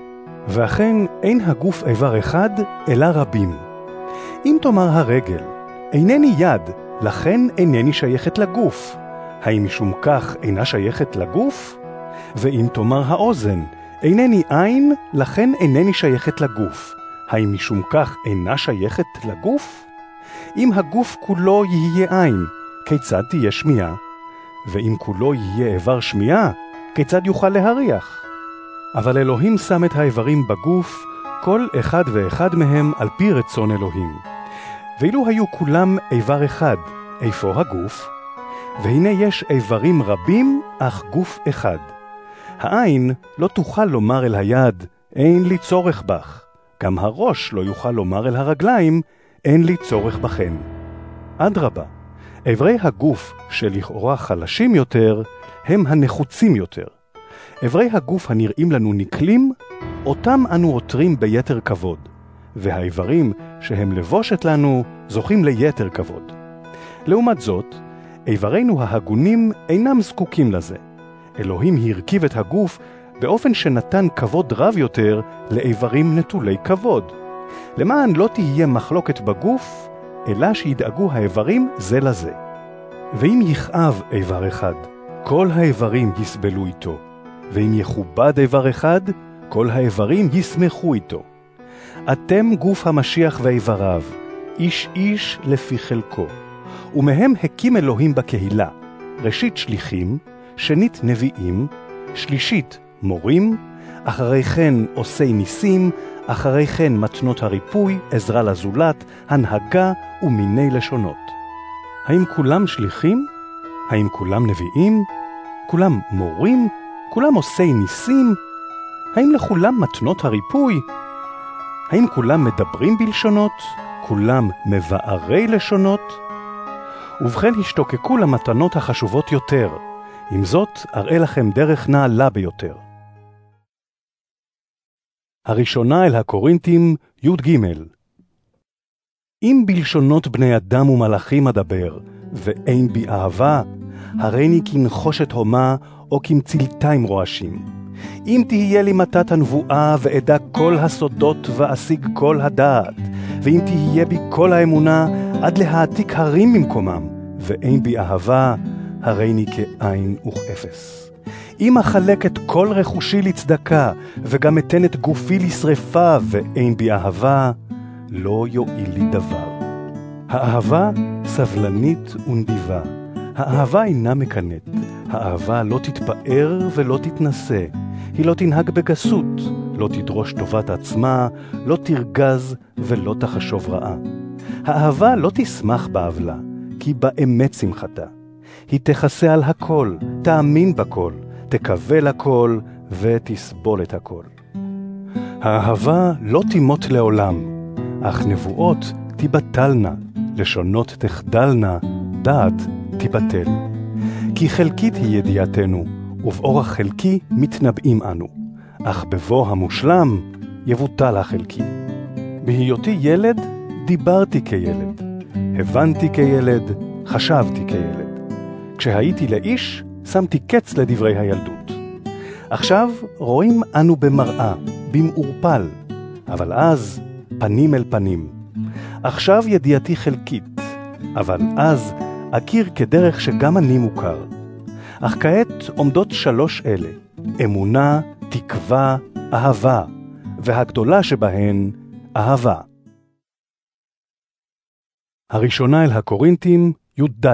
ואכן אין הגוף איבר אחד, אלא רבים. אם תאמר הרגל, אינני יד, לכן אינני שייכת לגוף. האם משום כך אינה שייכת לגוף? ואם תאמר האוזן, אינני עין, לכן אינני שייכת לגוף. האם משום כך אינה שייכת לגוף? אם הגוף כולו יהיה עין, כיצד תהיה שמיעה? ואם כולו יהיה איבר שמיעה, כיצד יוכל להריח? אבל אלוהים שם את האיברים בגוף, כל אחד ואחד מהם על פי רצון אלוהים. ואילו היו כולם איבר אחד, איפה הגוף? והנה יש איברים רבים, אך גוף אחד. העין לא תוכל לומר אל היד, אין לי צורך בך. גם הראש לא יוכל לומר אל הרגליים, אין לי צורך בכן. אדרבה, איברי הגוף שלכאורה חלשים יותר, הם הנחוצים יותר. איברי הגוף הנראים לנו נקלים, אותם אנו עוטרים ביתר כבוד, והאיברים שהם לבושת לנו זוכים ליתר כבוד. לעומת זאת, איברינו ההגונים אינם זקוקים לזה. אלוהים הרכיב את הגוף באופן שנתן כבוד רב יותר לאיברים נטולי כבוד. למען לא תהיה מחלוקת בגוף, אלא שידאגו האיברים זה לזה. ואם יכאב איבר אחד, כל האיברים יסבלו איתו. ואם יכובד איבר אחד, כל האיברים ישמחו איתו. אתם גוף המשיח ואיבריו, איש איש לפי חלקו. ומהם הקים אלוהים בקהילה, ראשית שליחים, שנית נביאים, שלישית מורים, אחרי כן עושי ניסים, אחרי כן מתנות הריפוי, עזרה לזולת, הנהגה ומיני לשונות. האם כולם שליחים? האם כולם נביאים? כולם מורים? כולם עושי ניסים? האם לכולם מתנות הריפוי? האם כולם מדברים בלשונות? כולם מבארי לשונות? ובכן השתוקקו למתנות החשובות יותר. עם זאת, אראה לכם דרך נעלה ביותר. הראשונה אל הקורינתים, י"ג. אם בלשונות בני אדם ומלאכים אדבר, ואין בי אהבה, הריני כנחושת הומה, או כמצלתיים רועשים. אם תהיה לי מתת הנבואה, ואדע כל הסודות, ואשיג כל הדעת, ואם תהיה בי כל האמונה, עד להעתיק הרים ממקומם, ואין בי אהבה, הריני כאין וכאפס. אם אחלק את כל רכושי לצדקה, וגם אתן את גופי לשרפה, ואין בי אהבה, לא יועיל לי דבר. האהבה סבלנית ונדיבה. האהבה אינה מקנאת. האהבה לא תתפאר ולא תתנסה. היא לא תנהג בגסות, לא תדרוש טובת עצמה, לא תרגז ולא תחשוב רעה. האהבה לא תשמח בעוולה, כי באמת שמחתה. היא תכסה על הכל, תאמין בכל, תקבל הכל ותסבול את הכל. האהבה לא תימות לעולם, אך נבואות תיבטלנה, לשונות תחדלנה, דעת תיבטל. כי חלקית היא ידיעתנו, ובאורח חלקי מתנבאים אנו, אך בבוא המושלם יבוטל החלקי. בהיותי ילד, דיברתי כילד, הבנתי כילד, חשבתי כילד. כשהייתי לאיש, שמתי קץ לדברי הילדות. עכשיו רואים אנו במראה, במעורפל, אבל אז פנים אל פנים. עכשיו ידיעתי חלקית, אבל אז אכיר כדרך שגם אני מוכר. אך כעת עומדות שלוש אלה, אמונה, תקווה, אהבה, והגדולה שבהן, אהבה. הראשונה אל הקורינתים, י"ד.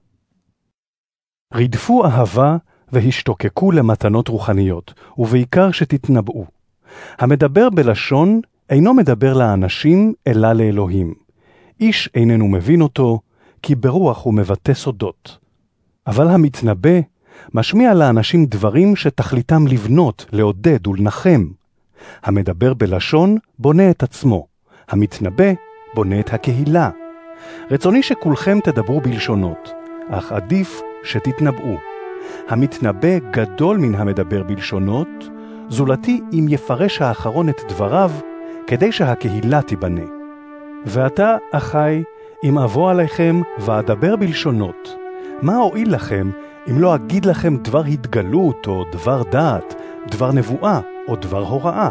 רדפו אהבה והשתוקקו למתנות רוחניות, ובעיקר שתתנבאו. המדבר בלשון אינו מדבר לאנשים, אלא לאלוהים. איש איננו מבין אותו, כי ברוח הוא מבטא סודות. אבל המתנבא משמיע לאנשים דברים שתכליתם לבנות, לעודד ולנחם. המדבר בלשון בונה את עצמו, המתנבא בונה את הקהילה. רצוני שכולכם תדברו בלשונות, אך עדיף שתתנבאו. המתנבא גדול מן המדבר בלשונות, זולתי אם יפרש האחרון את דבריו, כדי שהקהילה תיבנה. ועתה, אחי, אם אבוא עליכם ואדבר בלשונות, מה הועיל לכם אם לא אגיד לכם דבר התגלות או דבר דעת, דבר נבואה או דבר הוראה?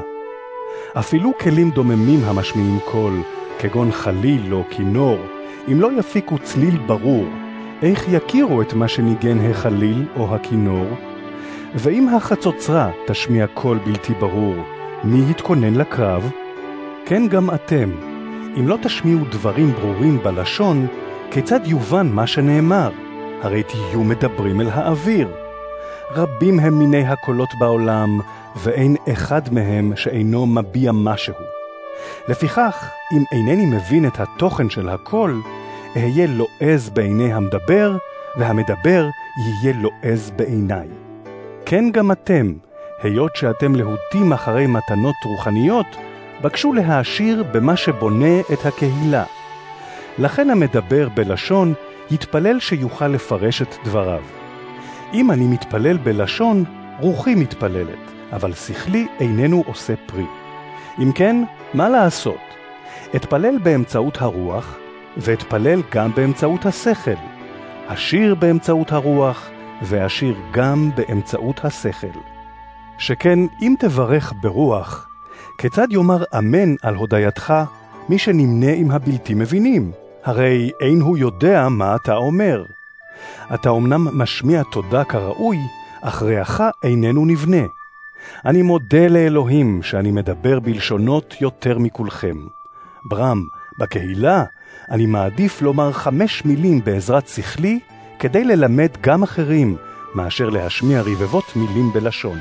אפילו כלים דוממים המשמיעים קול, כגון חליל או כינור, אם לא יפיקו צליל ברור, איך יכירו את מה שניגן החליל או הכינור? ואם החצוצרה תשמיע קול בלתי ברור, מי יתכונן לקרב? כן גם אתם, אם לא תשמיעו דברים ברורים בלשון, כיצד יובן מה שנאמר? הרי תהיו מדברים אל האוויר. רבים הם מיני הקולות בעולם, ואין אחד מהם שאינו מביע משהו. לפיכך, אם אינני מבין את התוכן של הקול, אהיה לועז בעיני המדבר, והמדבר יהיה לועז בעיניי. כן גם אתם, היות שאתם להוטים אחרי מתנות רוחניות, בקשו להעשיר במה שבונה את הקהילה. לכן המדבר בלשון יתפלל שיוכל לפרש את דבריו. אם אני מתפלל בלשון, רוחי מתפללת, אבל שכלי איננו עושה פרי. אם כן, מה לעשות? אתפלל באמצעות הרוח, ואתפלל גם באמצעות השכל. עשיר באמצעות הרוח, ועשיר גם באמצעות השכל. שכן אם תברך ברוח, כיצד יאמר אמן על הודייתך מי שנמנה עם הבלתי מבינים? הרי אין הוא יודע מה אתה אומר. אתה אומנם משמיע תודה כראוי, אך ריח איננו נבנה. אני מודה לאלוהים שאני מדבר בלשונות יותר מכולכם. ברם, בקהילה אני מעדיף לומר 5 מילים בעזרת שכלי, כדי ללמד גם אחרים, מאשר להשמיע רבבות מילים בלשון.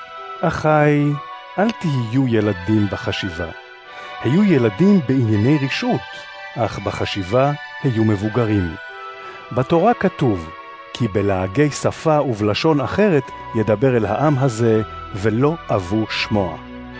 אחי, אל תהיו ילדים בחשיבה. היו ילדים בענייני רשות, אך בחשיבה היו מבוגרים. בתורה כתוב, כי בלעגי שפה ובלשון אחרת ידבר אל העם הזה, ולא אבו שמוע.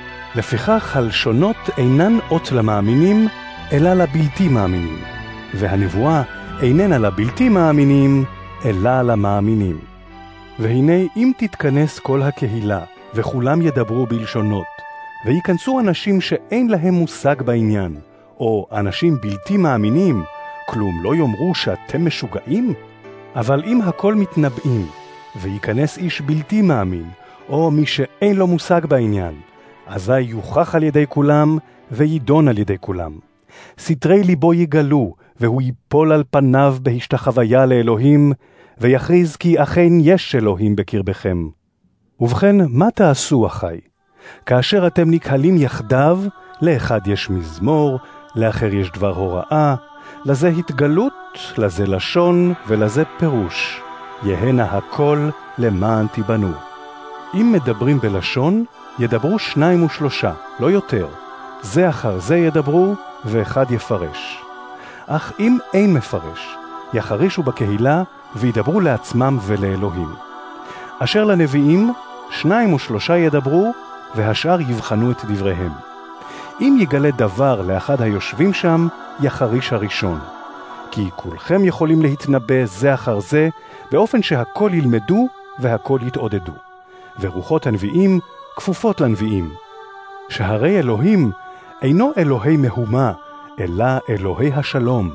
לפיכך הלשונות אינן אות למאמינים, אלא לבלתי מאמינים, והנבואה איננה לבלתי מאמינים, אלא למאמינים. והנה אם תתכנס כל הקהילה, וכולם ידברו בלשונות, וייכנסו אנשים שאין להם מושג בעניין, או אנשים בלתי מאמינים, כלום לא יאמרו שאתם משוגעים? אבל אם הכל מתנבאים, וייכנס איש בלתי מאמין, או מי שאין לו מושג בעניין, אזי יוכח על ידי כולם, וידון על ידי כולם. סתרי ליבו יגלו, והוא ייפול על פניו בהשתחוויה לאלוהים, ויכריז כי אכן יש אלוהים בקרבכם. ובכן, מה תעשו, אחי? כאשר אתם נקהלים יחדיו, לאחד יש מזמור, לאחר יש דבר הוראה, לזה התגלות, לזה לשון, ולזה פירוש. יהנה הכל למען תיבנו. אם מדברים בלשון, ידברו 2 ו3, לא יותר. זה אחר זה ידברו, ואחד יפרש. אך אם אין מפרש, יחרישו בקהילה, וידברו לעצמם ולאלוהים. אשר לנביאים, 2 ו3 ידברו, והשאר יבחנו את דבריהם. אם יגלה דבר לאחד היושבים שם, יחריש הראשון. כי כולכם יכולים להתנבא זה אחר זה, באופן שהכל ילמדו והכל יתעודדו. ורוחות הנביאים כפופות לנביאים. שהרי אלוהים אינו אלוהי מהומה, אלא אלוהי השלום.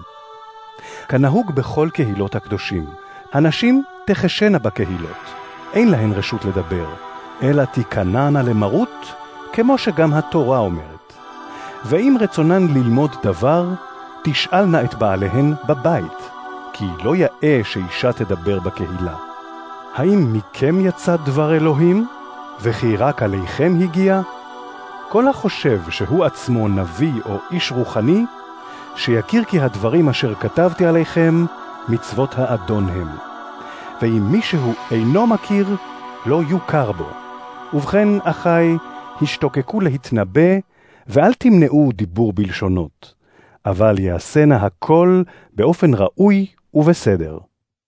כנהוג בכל קהילות הקדושים, הנשים תחשנה בקהילות. אין להן רשות לדבר, אלא תיכנענה למרות, כמו שגם התורה אומרת. ואם רצונן ללמוד דבר, תשאלנה את בעליהן בבית, כי לא יאה שאישה תדבר בקהילה. האם מכם יצא דבר אלוהים, וכי רק עליכם הגיע? כל החושב שהוא עצמו נביא או איש רוחני, שיכיר כי הדברים אשר כתבתי עליכם, מצוות האדון הם. ואם מישהו אינו מכיר, לא יוכר בו. ובכן, אחי, השתוקקו להתנבא, ואל תמנעו דיבור בלשונות, אבל יעשנה הכל באופן ראוי ובסדר.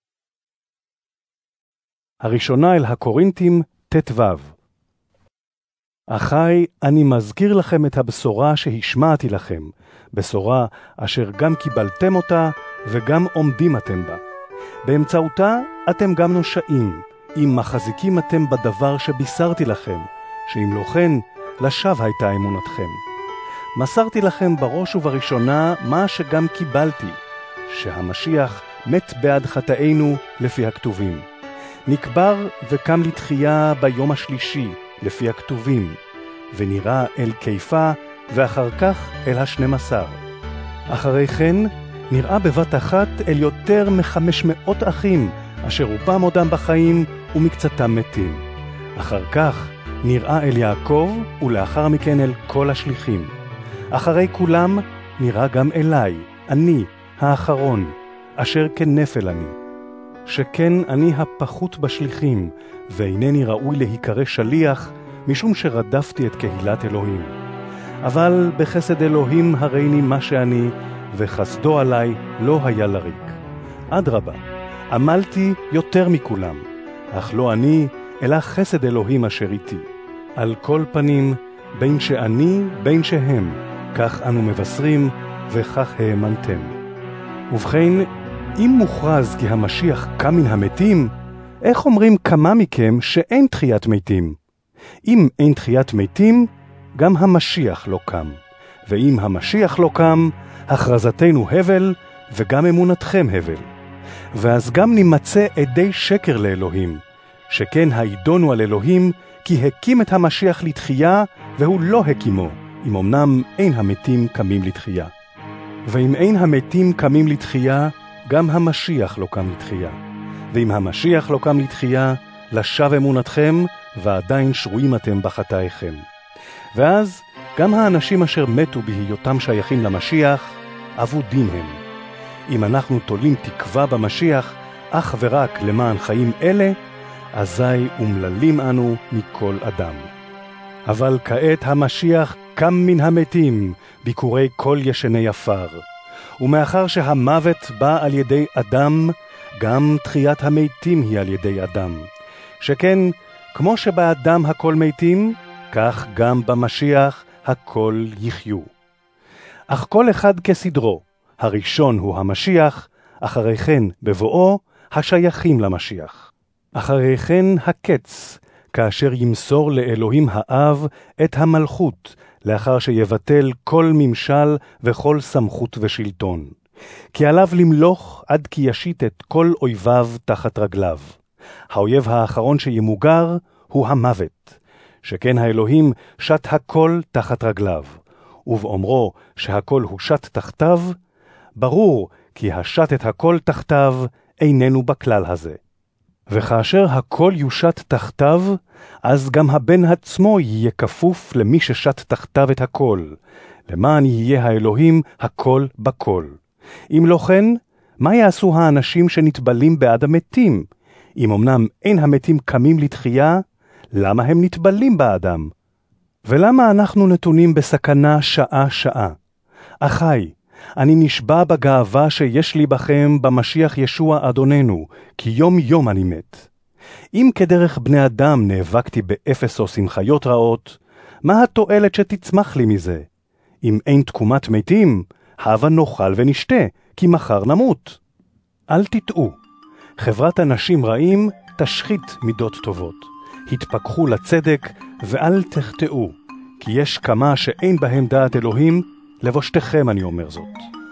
הראשונה אל הקורינתים ט"ו. אחי, אני מזכיר לכם את הבשורה שהשמעתי לכם, בשורה אשר גם קיבלתם אותה וגם עומדים אתם בה. באמצעותה אתם גם נושעים, אם מחזיקים אתם בדבר שבישרתי לכם, שאם לא כן, לשווא הייתה אמונתכם. מסרתי לכם בראש ובראשונה מה שגם קיבלתי, שהמשיח מת בעד חטאינו לפי הכתובים. נקבר וקם לתחייה ביום השלישי לפי הכתובים, ונראה אל קיפה ואחר כך אל 12. אחרי כן נראה בבת אחת אל יותר מ500 אחים, אשר רובם עודם בחיים ומקצתם מתים. אחר כך נראה אל יעקב ולאחר מכן אל כל השליחים. אחרי כולם נראה גם אליי, אני האחרון, אשר כנפל אני. שכן אני הפחות בשליחים, ואינני ראוי להיקרא שליח, משום שרדפתי את קהילת אלוהים. אבל בחסד אלוהים הריני מה שאני, וחסדו עליי לא היה לריק. אדרבה, עמלתי יותר מכולם, אך לא אני, אלא חסד אלוהים אשר איתי. על כל פנים, בין שאני, בין שהם, כך אנו מבשרים, וכך האמנתם. ובכן, אם מוכרז כי המשיח קם מן המתים, איך אומרים כמה מכם שאין תחיית מתים? אם אין תחיית מתים, גם המשיח לא קם. ואם המשיח לא קם, הכרזתנו הבל, וגם אמונתכם הבל. ואז גם נמצא עדי שקר לאלוהים, שכן העידונו על אלוהים, כי הקים את המשיח לתחייה, והוא לא הקימו, אם אמנם אין המתים קמים לתחייה. ואם אין המתים קמים לתחייה, גם המשיח לא קם לתחייה. ואם המשיח לא קם לתחייה, לשב אמונתכם, ועדיין שרויים אתם בחטאיכם. ואז גם האנשים אשר מתו בהיותם שייכים למשיח, אבודים הם. אם אנחנו תולים תקווה במשיח, אך ורק למען חיים אלה, אזי אומללים אנו מכל אדם. אבל כעת המשיח קם מן המתים, ביקורי כל ישני עפר. ומאחר שהמוות בא על ידי אדם, גם תחיית המתים היא על ידי אדם. שכן, כמו שבאדם הכל מתים, כך גם במשיח הכל יחיו. אך כל אחד כסדרו, הראשון הוא המשיח, אחרי כן בבואו השייכים למשיח. אחרי כן הקץ, כאשר ימסור לאלוהים האב את המלכות, לאחר שיבטל כל ממשל וכל סמכות ושלטון. כי עליו למלוך עד כי ישית את כל אויביו תחת רגליו. האויב האחרון שימוגר הוא המוות, שכן האלוהים שת הכל תחת רגליו, ובאומרו שהכל הושת תחתיו, ברור כי השת את הכל תחתיו איננו בכלל הזה. וכאשר הכל יושת תחתיו, אז גם הבן עצמו יהיה כפוף למי ששת תחתיו את הכל, למען יהיה האלוהים הכל בכל. אם לא כן, מה יעשו האנשים שנתבלים בעד המתים? אם אמנם אין המתים קמים לתחייה, למה הם נתבלים בעדם? ולמה אנחנו נתונים בסכנה שעה-שעה? אחי, אני נשבע בגאווה שיש לי בכם במשיח ישוע אדוננו, כי יום יום אני מת. אם כדרך בני אדם נאבקתי באפסוס עם חיות רעות, מה התועלת שתצמח לי מזה? אם אין תקומת מתים, הבה נאכל ונשתה, כי מחר נמות. אל תטעו, חברת אנשים רעים תשחית מידות טובות. התפקחו לצדק ואל תחטאו, כי יש כמה שאין בהם דעת אלוהים, לבושתכם אני אומר זאת.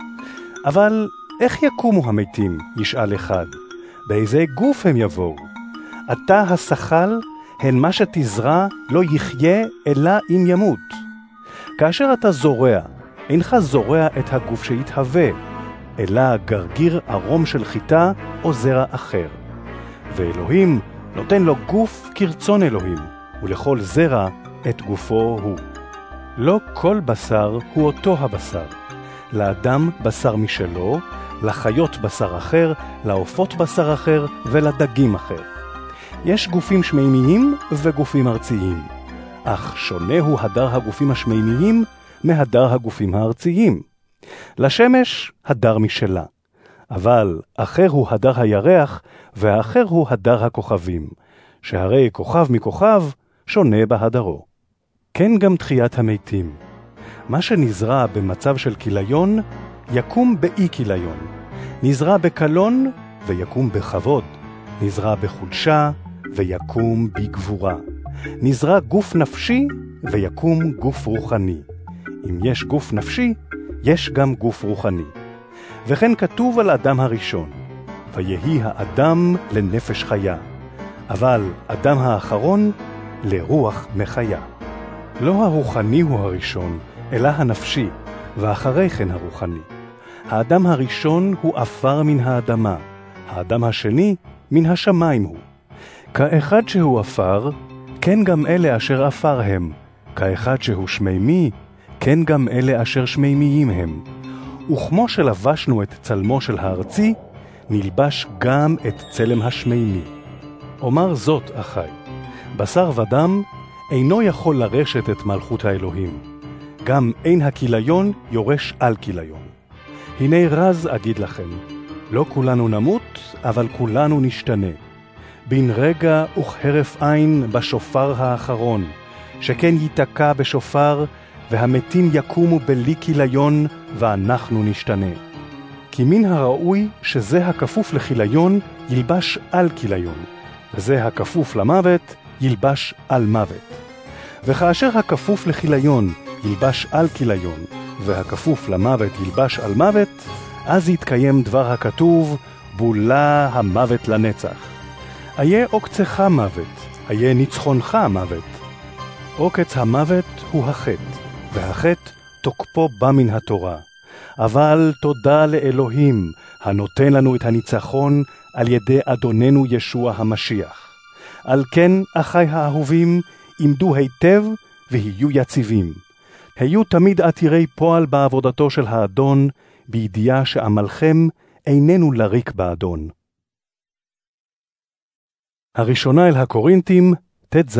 אבל איך יקומו המתים, ישאל אחד? באיזה גוף הם יבואו? אתה השכל, הן מה שתזרע לא יחיה אלא אם ימות. כאשר אתה זורע, אינך זורע את הגוף שיתהווה, אלא גרגיר ערום של חיטה או זרע אחר. ואלוהים נותן לו גוף כרצון אלוהים, ולכל זרע את גופו הוא. לא כל בשר הוא אותו הבשר. לאדם בשר משלו, לחיות בשר אחר, לעופות בשר אחר ולדגים אחר. יש גופים שמימיים וגופים ארציים, אך שונה הוא הדר הגופים השמימיים מהדר הגופים הארציים. לשמש הדר משלה, אבל אחר הוא הדר הירח והאחר הוא הדר הכוכבים, שהרי כוכב מכוכב שונה בהדרו. כן גם תחיית המתים. מה שנזרע במצב של כיליון, יקום באי כיליון. נזרע בקלון ויקום בכבוד. נזרע בחולשה ויקום בגבורה. נזרע גוף נפשי ויקום גוף רוחני. אם יש גוף נפשי, יש גם גוף רוחני. וכן כתוב על אדם הראשון, ויהי האדם לנפש חיה, אבל אדם האחרון לרוח מחיה. לא הרוחני הוא הראשון, אלא הנפשי, ואחרי כן הרוחני. האדם הראשון הוא עפר מן האדמה, האדם השני מן השמיים הוא. כאחד שהוא עפר, כן גם אלה אשר עפר הם. כאחד שהוא שמימי, כן גם אלה אשר שמימיים הם. וכמו שלבשנו את צלמו של הארצי, נלבש גם את צלם השמימי. אומר זאת, אחי, בשר ודם אינו יכול לרשת את מלכות האלוהים. גם אין הכיליון יורש על כיליון. הנה רז אגיד לכם, לא כולנו נמות, אבל כולנו נשתנה. בן רגע וכהרף עין בשופר האחרון, שכן ייתקע בשופר, והמתים יקומו בלי כיליון, ואנחנו נשתנה. כי מן הראוי שזה הכפוף לכיליון ילבש על כיליון, וזה הכפוף למוות ילבש על מוות. וכאשר הכפוף לכיליון ילבש על כיליון, והכפוף למוות ילבש על מוות, אז יתקיים דבר הכתוב, בולה המוות לנצח. איה עוקצך מוות, איה ניצחונך מוות. עוקץ המוות הוא החטא, והחטא תוקפו בא מן התורה. אבל תודה לאלוהים, הנותן לנו את הניצחון על ידי אדוננו ישוע המשיח. על כן, אחי האהובים, עמדו היטב והיו יציבים. היו תמיד עתירי פועל בעבודתו של האדון, בידיעה שעמלכם איננו לריק באדון. הראשונה אל הקורינתים, ט"ז.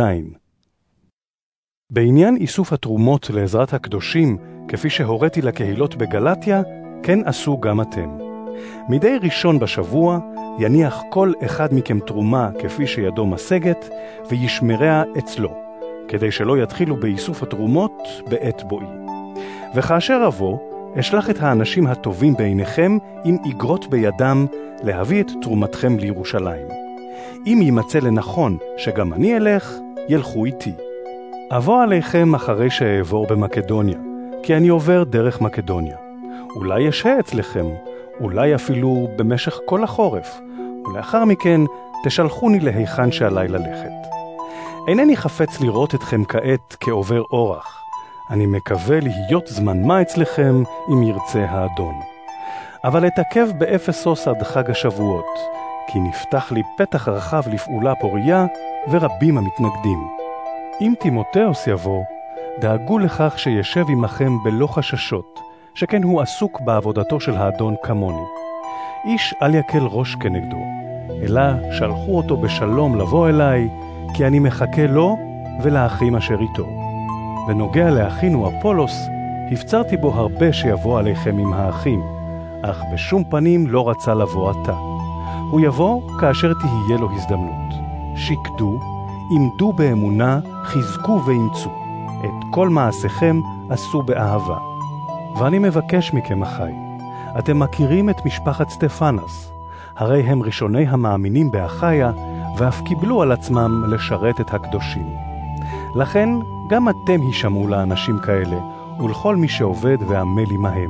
בעניין איסוף התרומות לעזרת הקדושים, כפי שהוריתי לקהילות בגלטיה, כן עשו גם אתם. מדי ראשון בשבוע יניח כל אחד מכם תרומה כפי שידו משגת, וישמריה אצלו, כדי שלא יתחילו באיסוף התרומות בעת בואי. וכאשר אבוא, אשלח את האנשים הטובים בעיניכם עם איגרות בידם להביא את תרומתכם לירושלים. אם יימצא לנכון שגם אני אלך, ילכו איתי. אבוא עליכם אחרי שאעבור במקדוניה, כי אני עובר דרך מקדוניה. אולי ישהה אצלכם, אולי אפילו במשך כל החורף, ולאחר מכן תשלחוני להיכן שעלי ללכת. אינני חפץ לראות אתכם כעת כעובר אורח. אני מקווה להיות זמן מה אצלכם אם ירצה האדון. אבל אתעכב באפסוס עד חג השבועות, כי נפתח לי פתח רחב לפעולה פוריה ורבים המתנגדים. אם תימותאוס יבוא, דאגו לכך שישב עמכם בלא חששות, שכן הוא עסוק בעבודתו של האדון כמוני. איש אל יקל ראש כנגדו, אלא שלחו אותו בשלום לבוא אליי, כי אני מחכה לו ולאחים אשר איתו. ונוגע לאחינו אפולוס, הפצרתי בו הרבה שיבוא עליכם עם האחים, אך בשום פנים לא רצה לבוא עתה. הוא יבוא כאשר תהיה לו הזדמנות. שקדו, עמדו באמונה, חזקו ואמצו. את כל מעשיכם עשו באהבה. ואני מבקש מכם, אחי, אתם מכירים את משפחת סטפנס, הרי הם ראשוני המאמינים באחיה, ואף קיבלו על עצמם לשרת את הקדושים. לכן גם אתם הישמעו לאנשים כאלה, ולכל מי שעובד ועמל עמהם.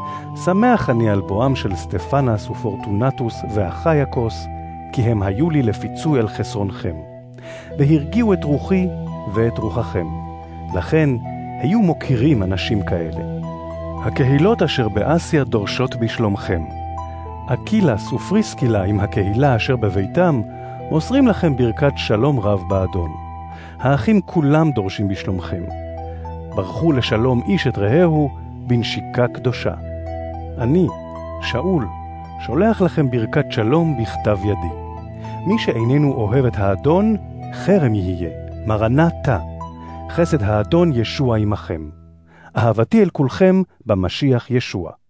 שמח אני על בואם של סטפנס ופורטונטוס ואחייקוס, כי הם היו לי לפיצוי על חסרונכם, והרגיעו את רוחי ואת רוחכם. לכן היו מוכירים אנשים כאלה. הקהילות אשר באסיה דורשות בשלומכם. אקילס ופריסקילה עם הקהילה אשר בביתם, מוסרים לכם ברכת שלום רב באדון. האחים כולם דורשים בשלומכם. ברכו לשלום איש את רעהו בנשיקה קדושה. אני, שאול, שולח לכם ברכת שלום בכתב ידי. מי שאיננו אוהב את האדון, חרם יהיה, מרנתה. חסד האדון ישוע עמכם. אהבתי אל כולכם במשיח ישוע.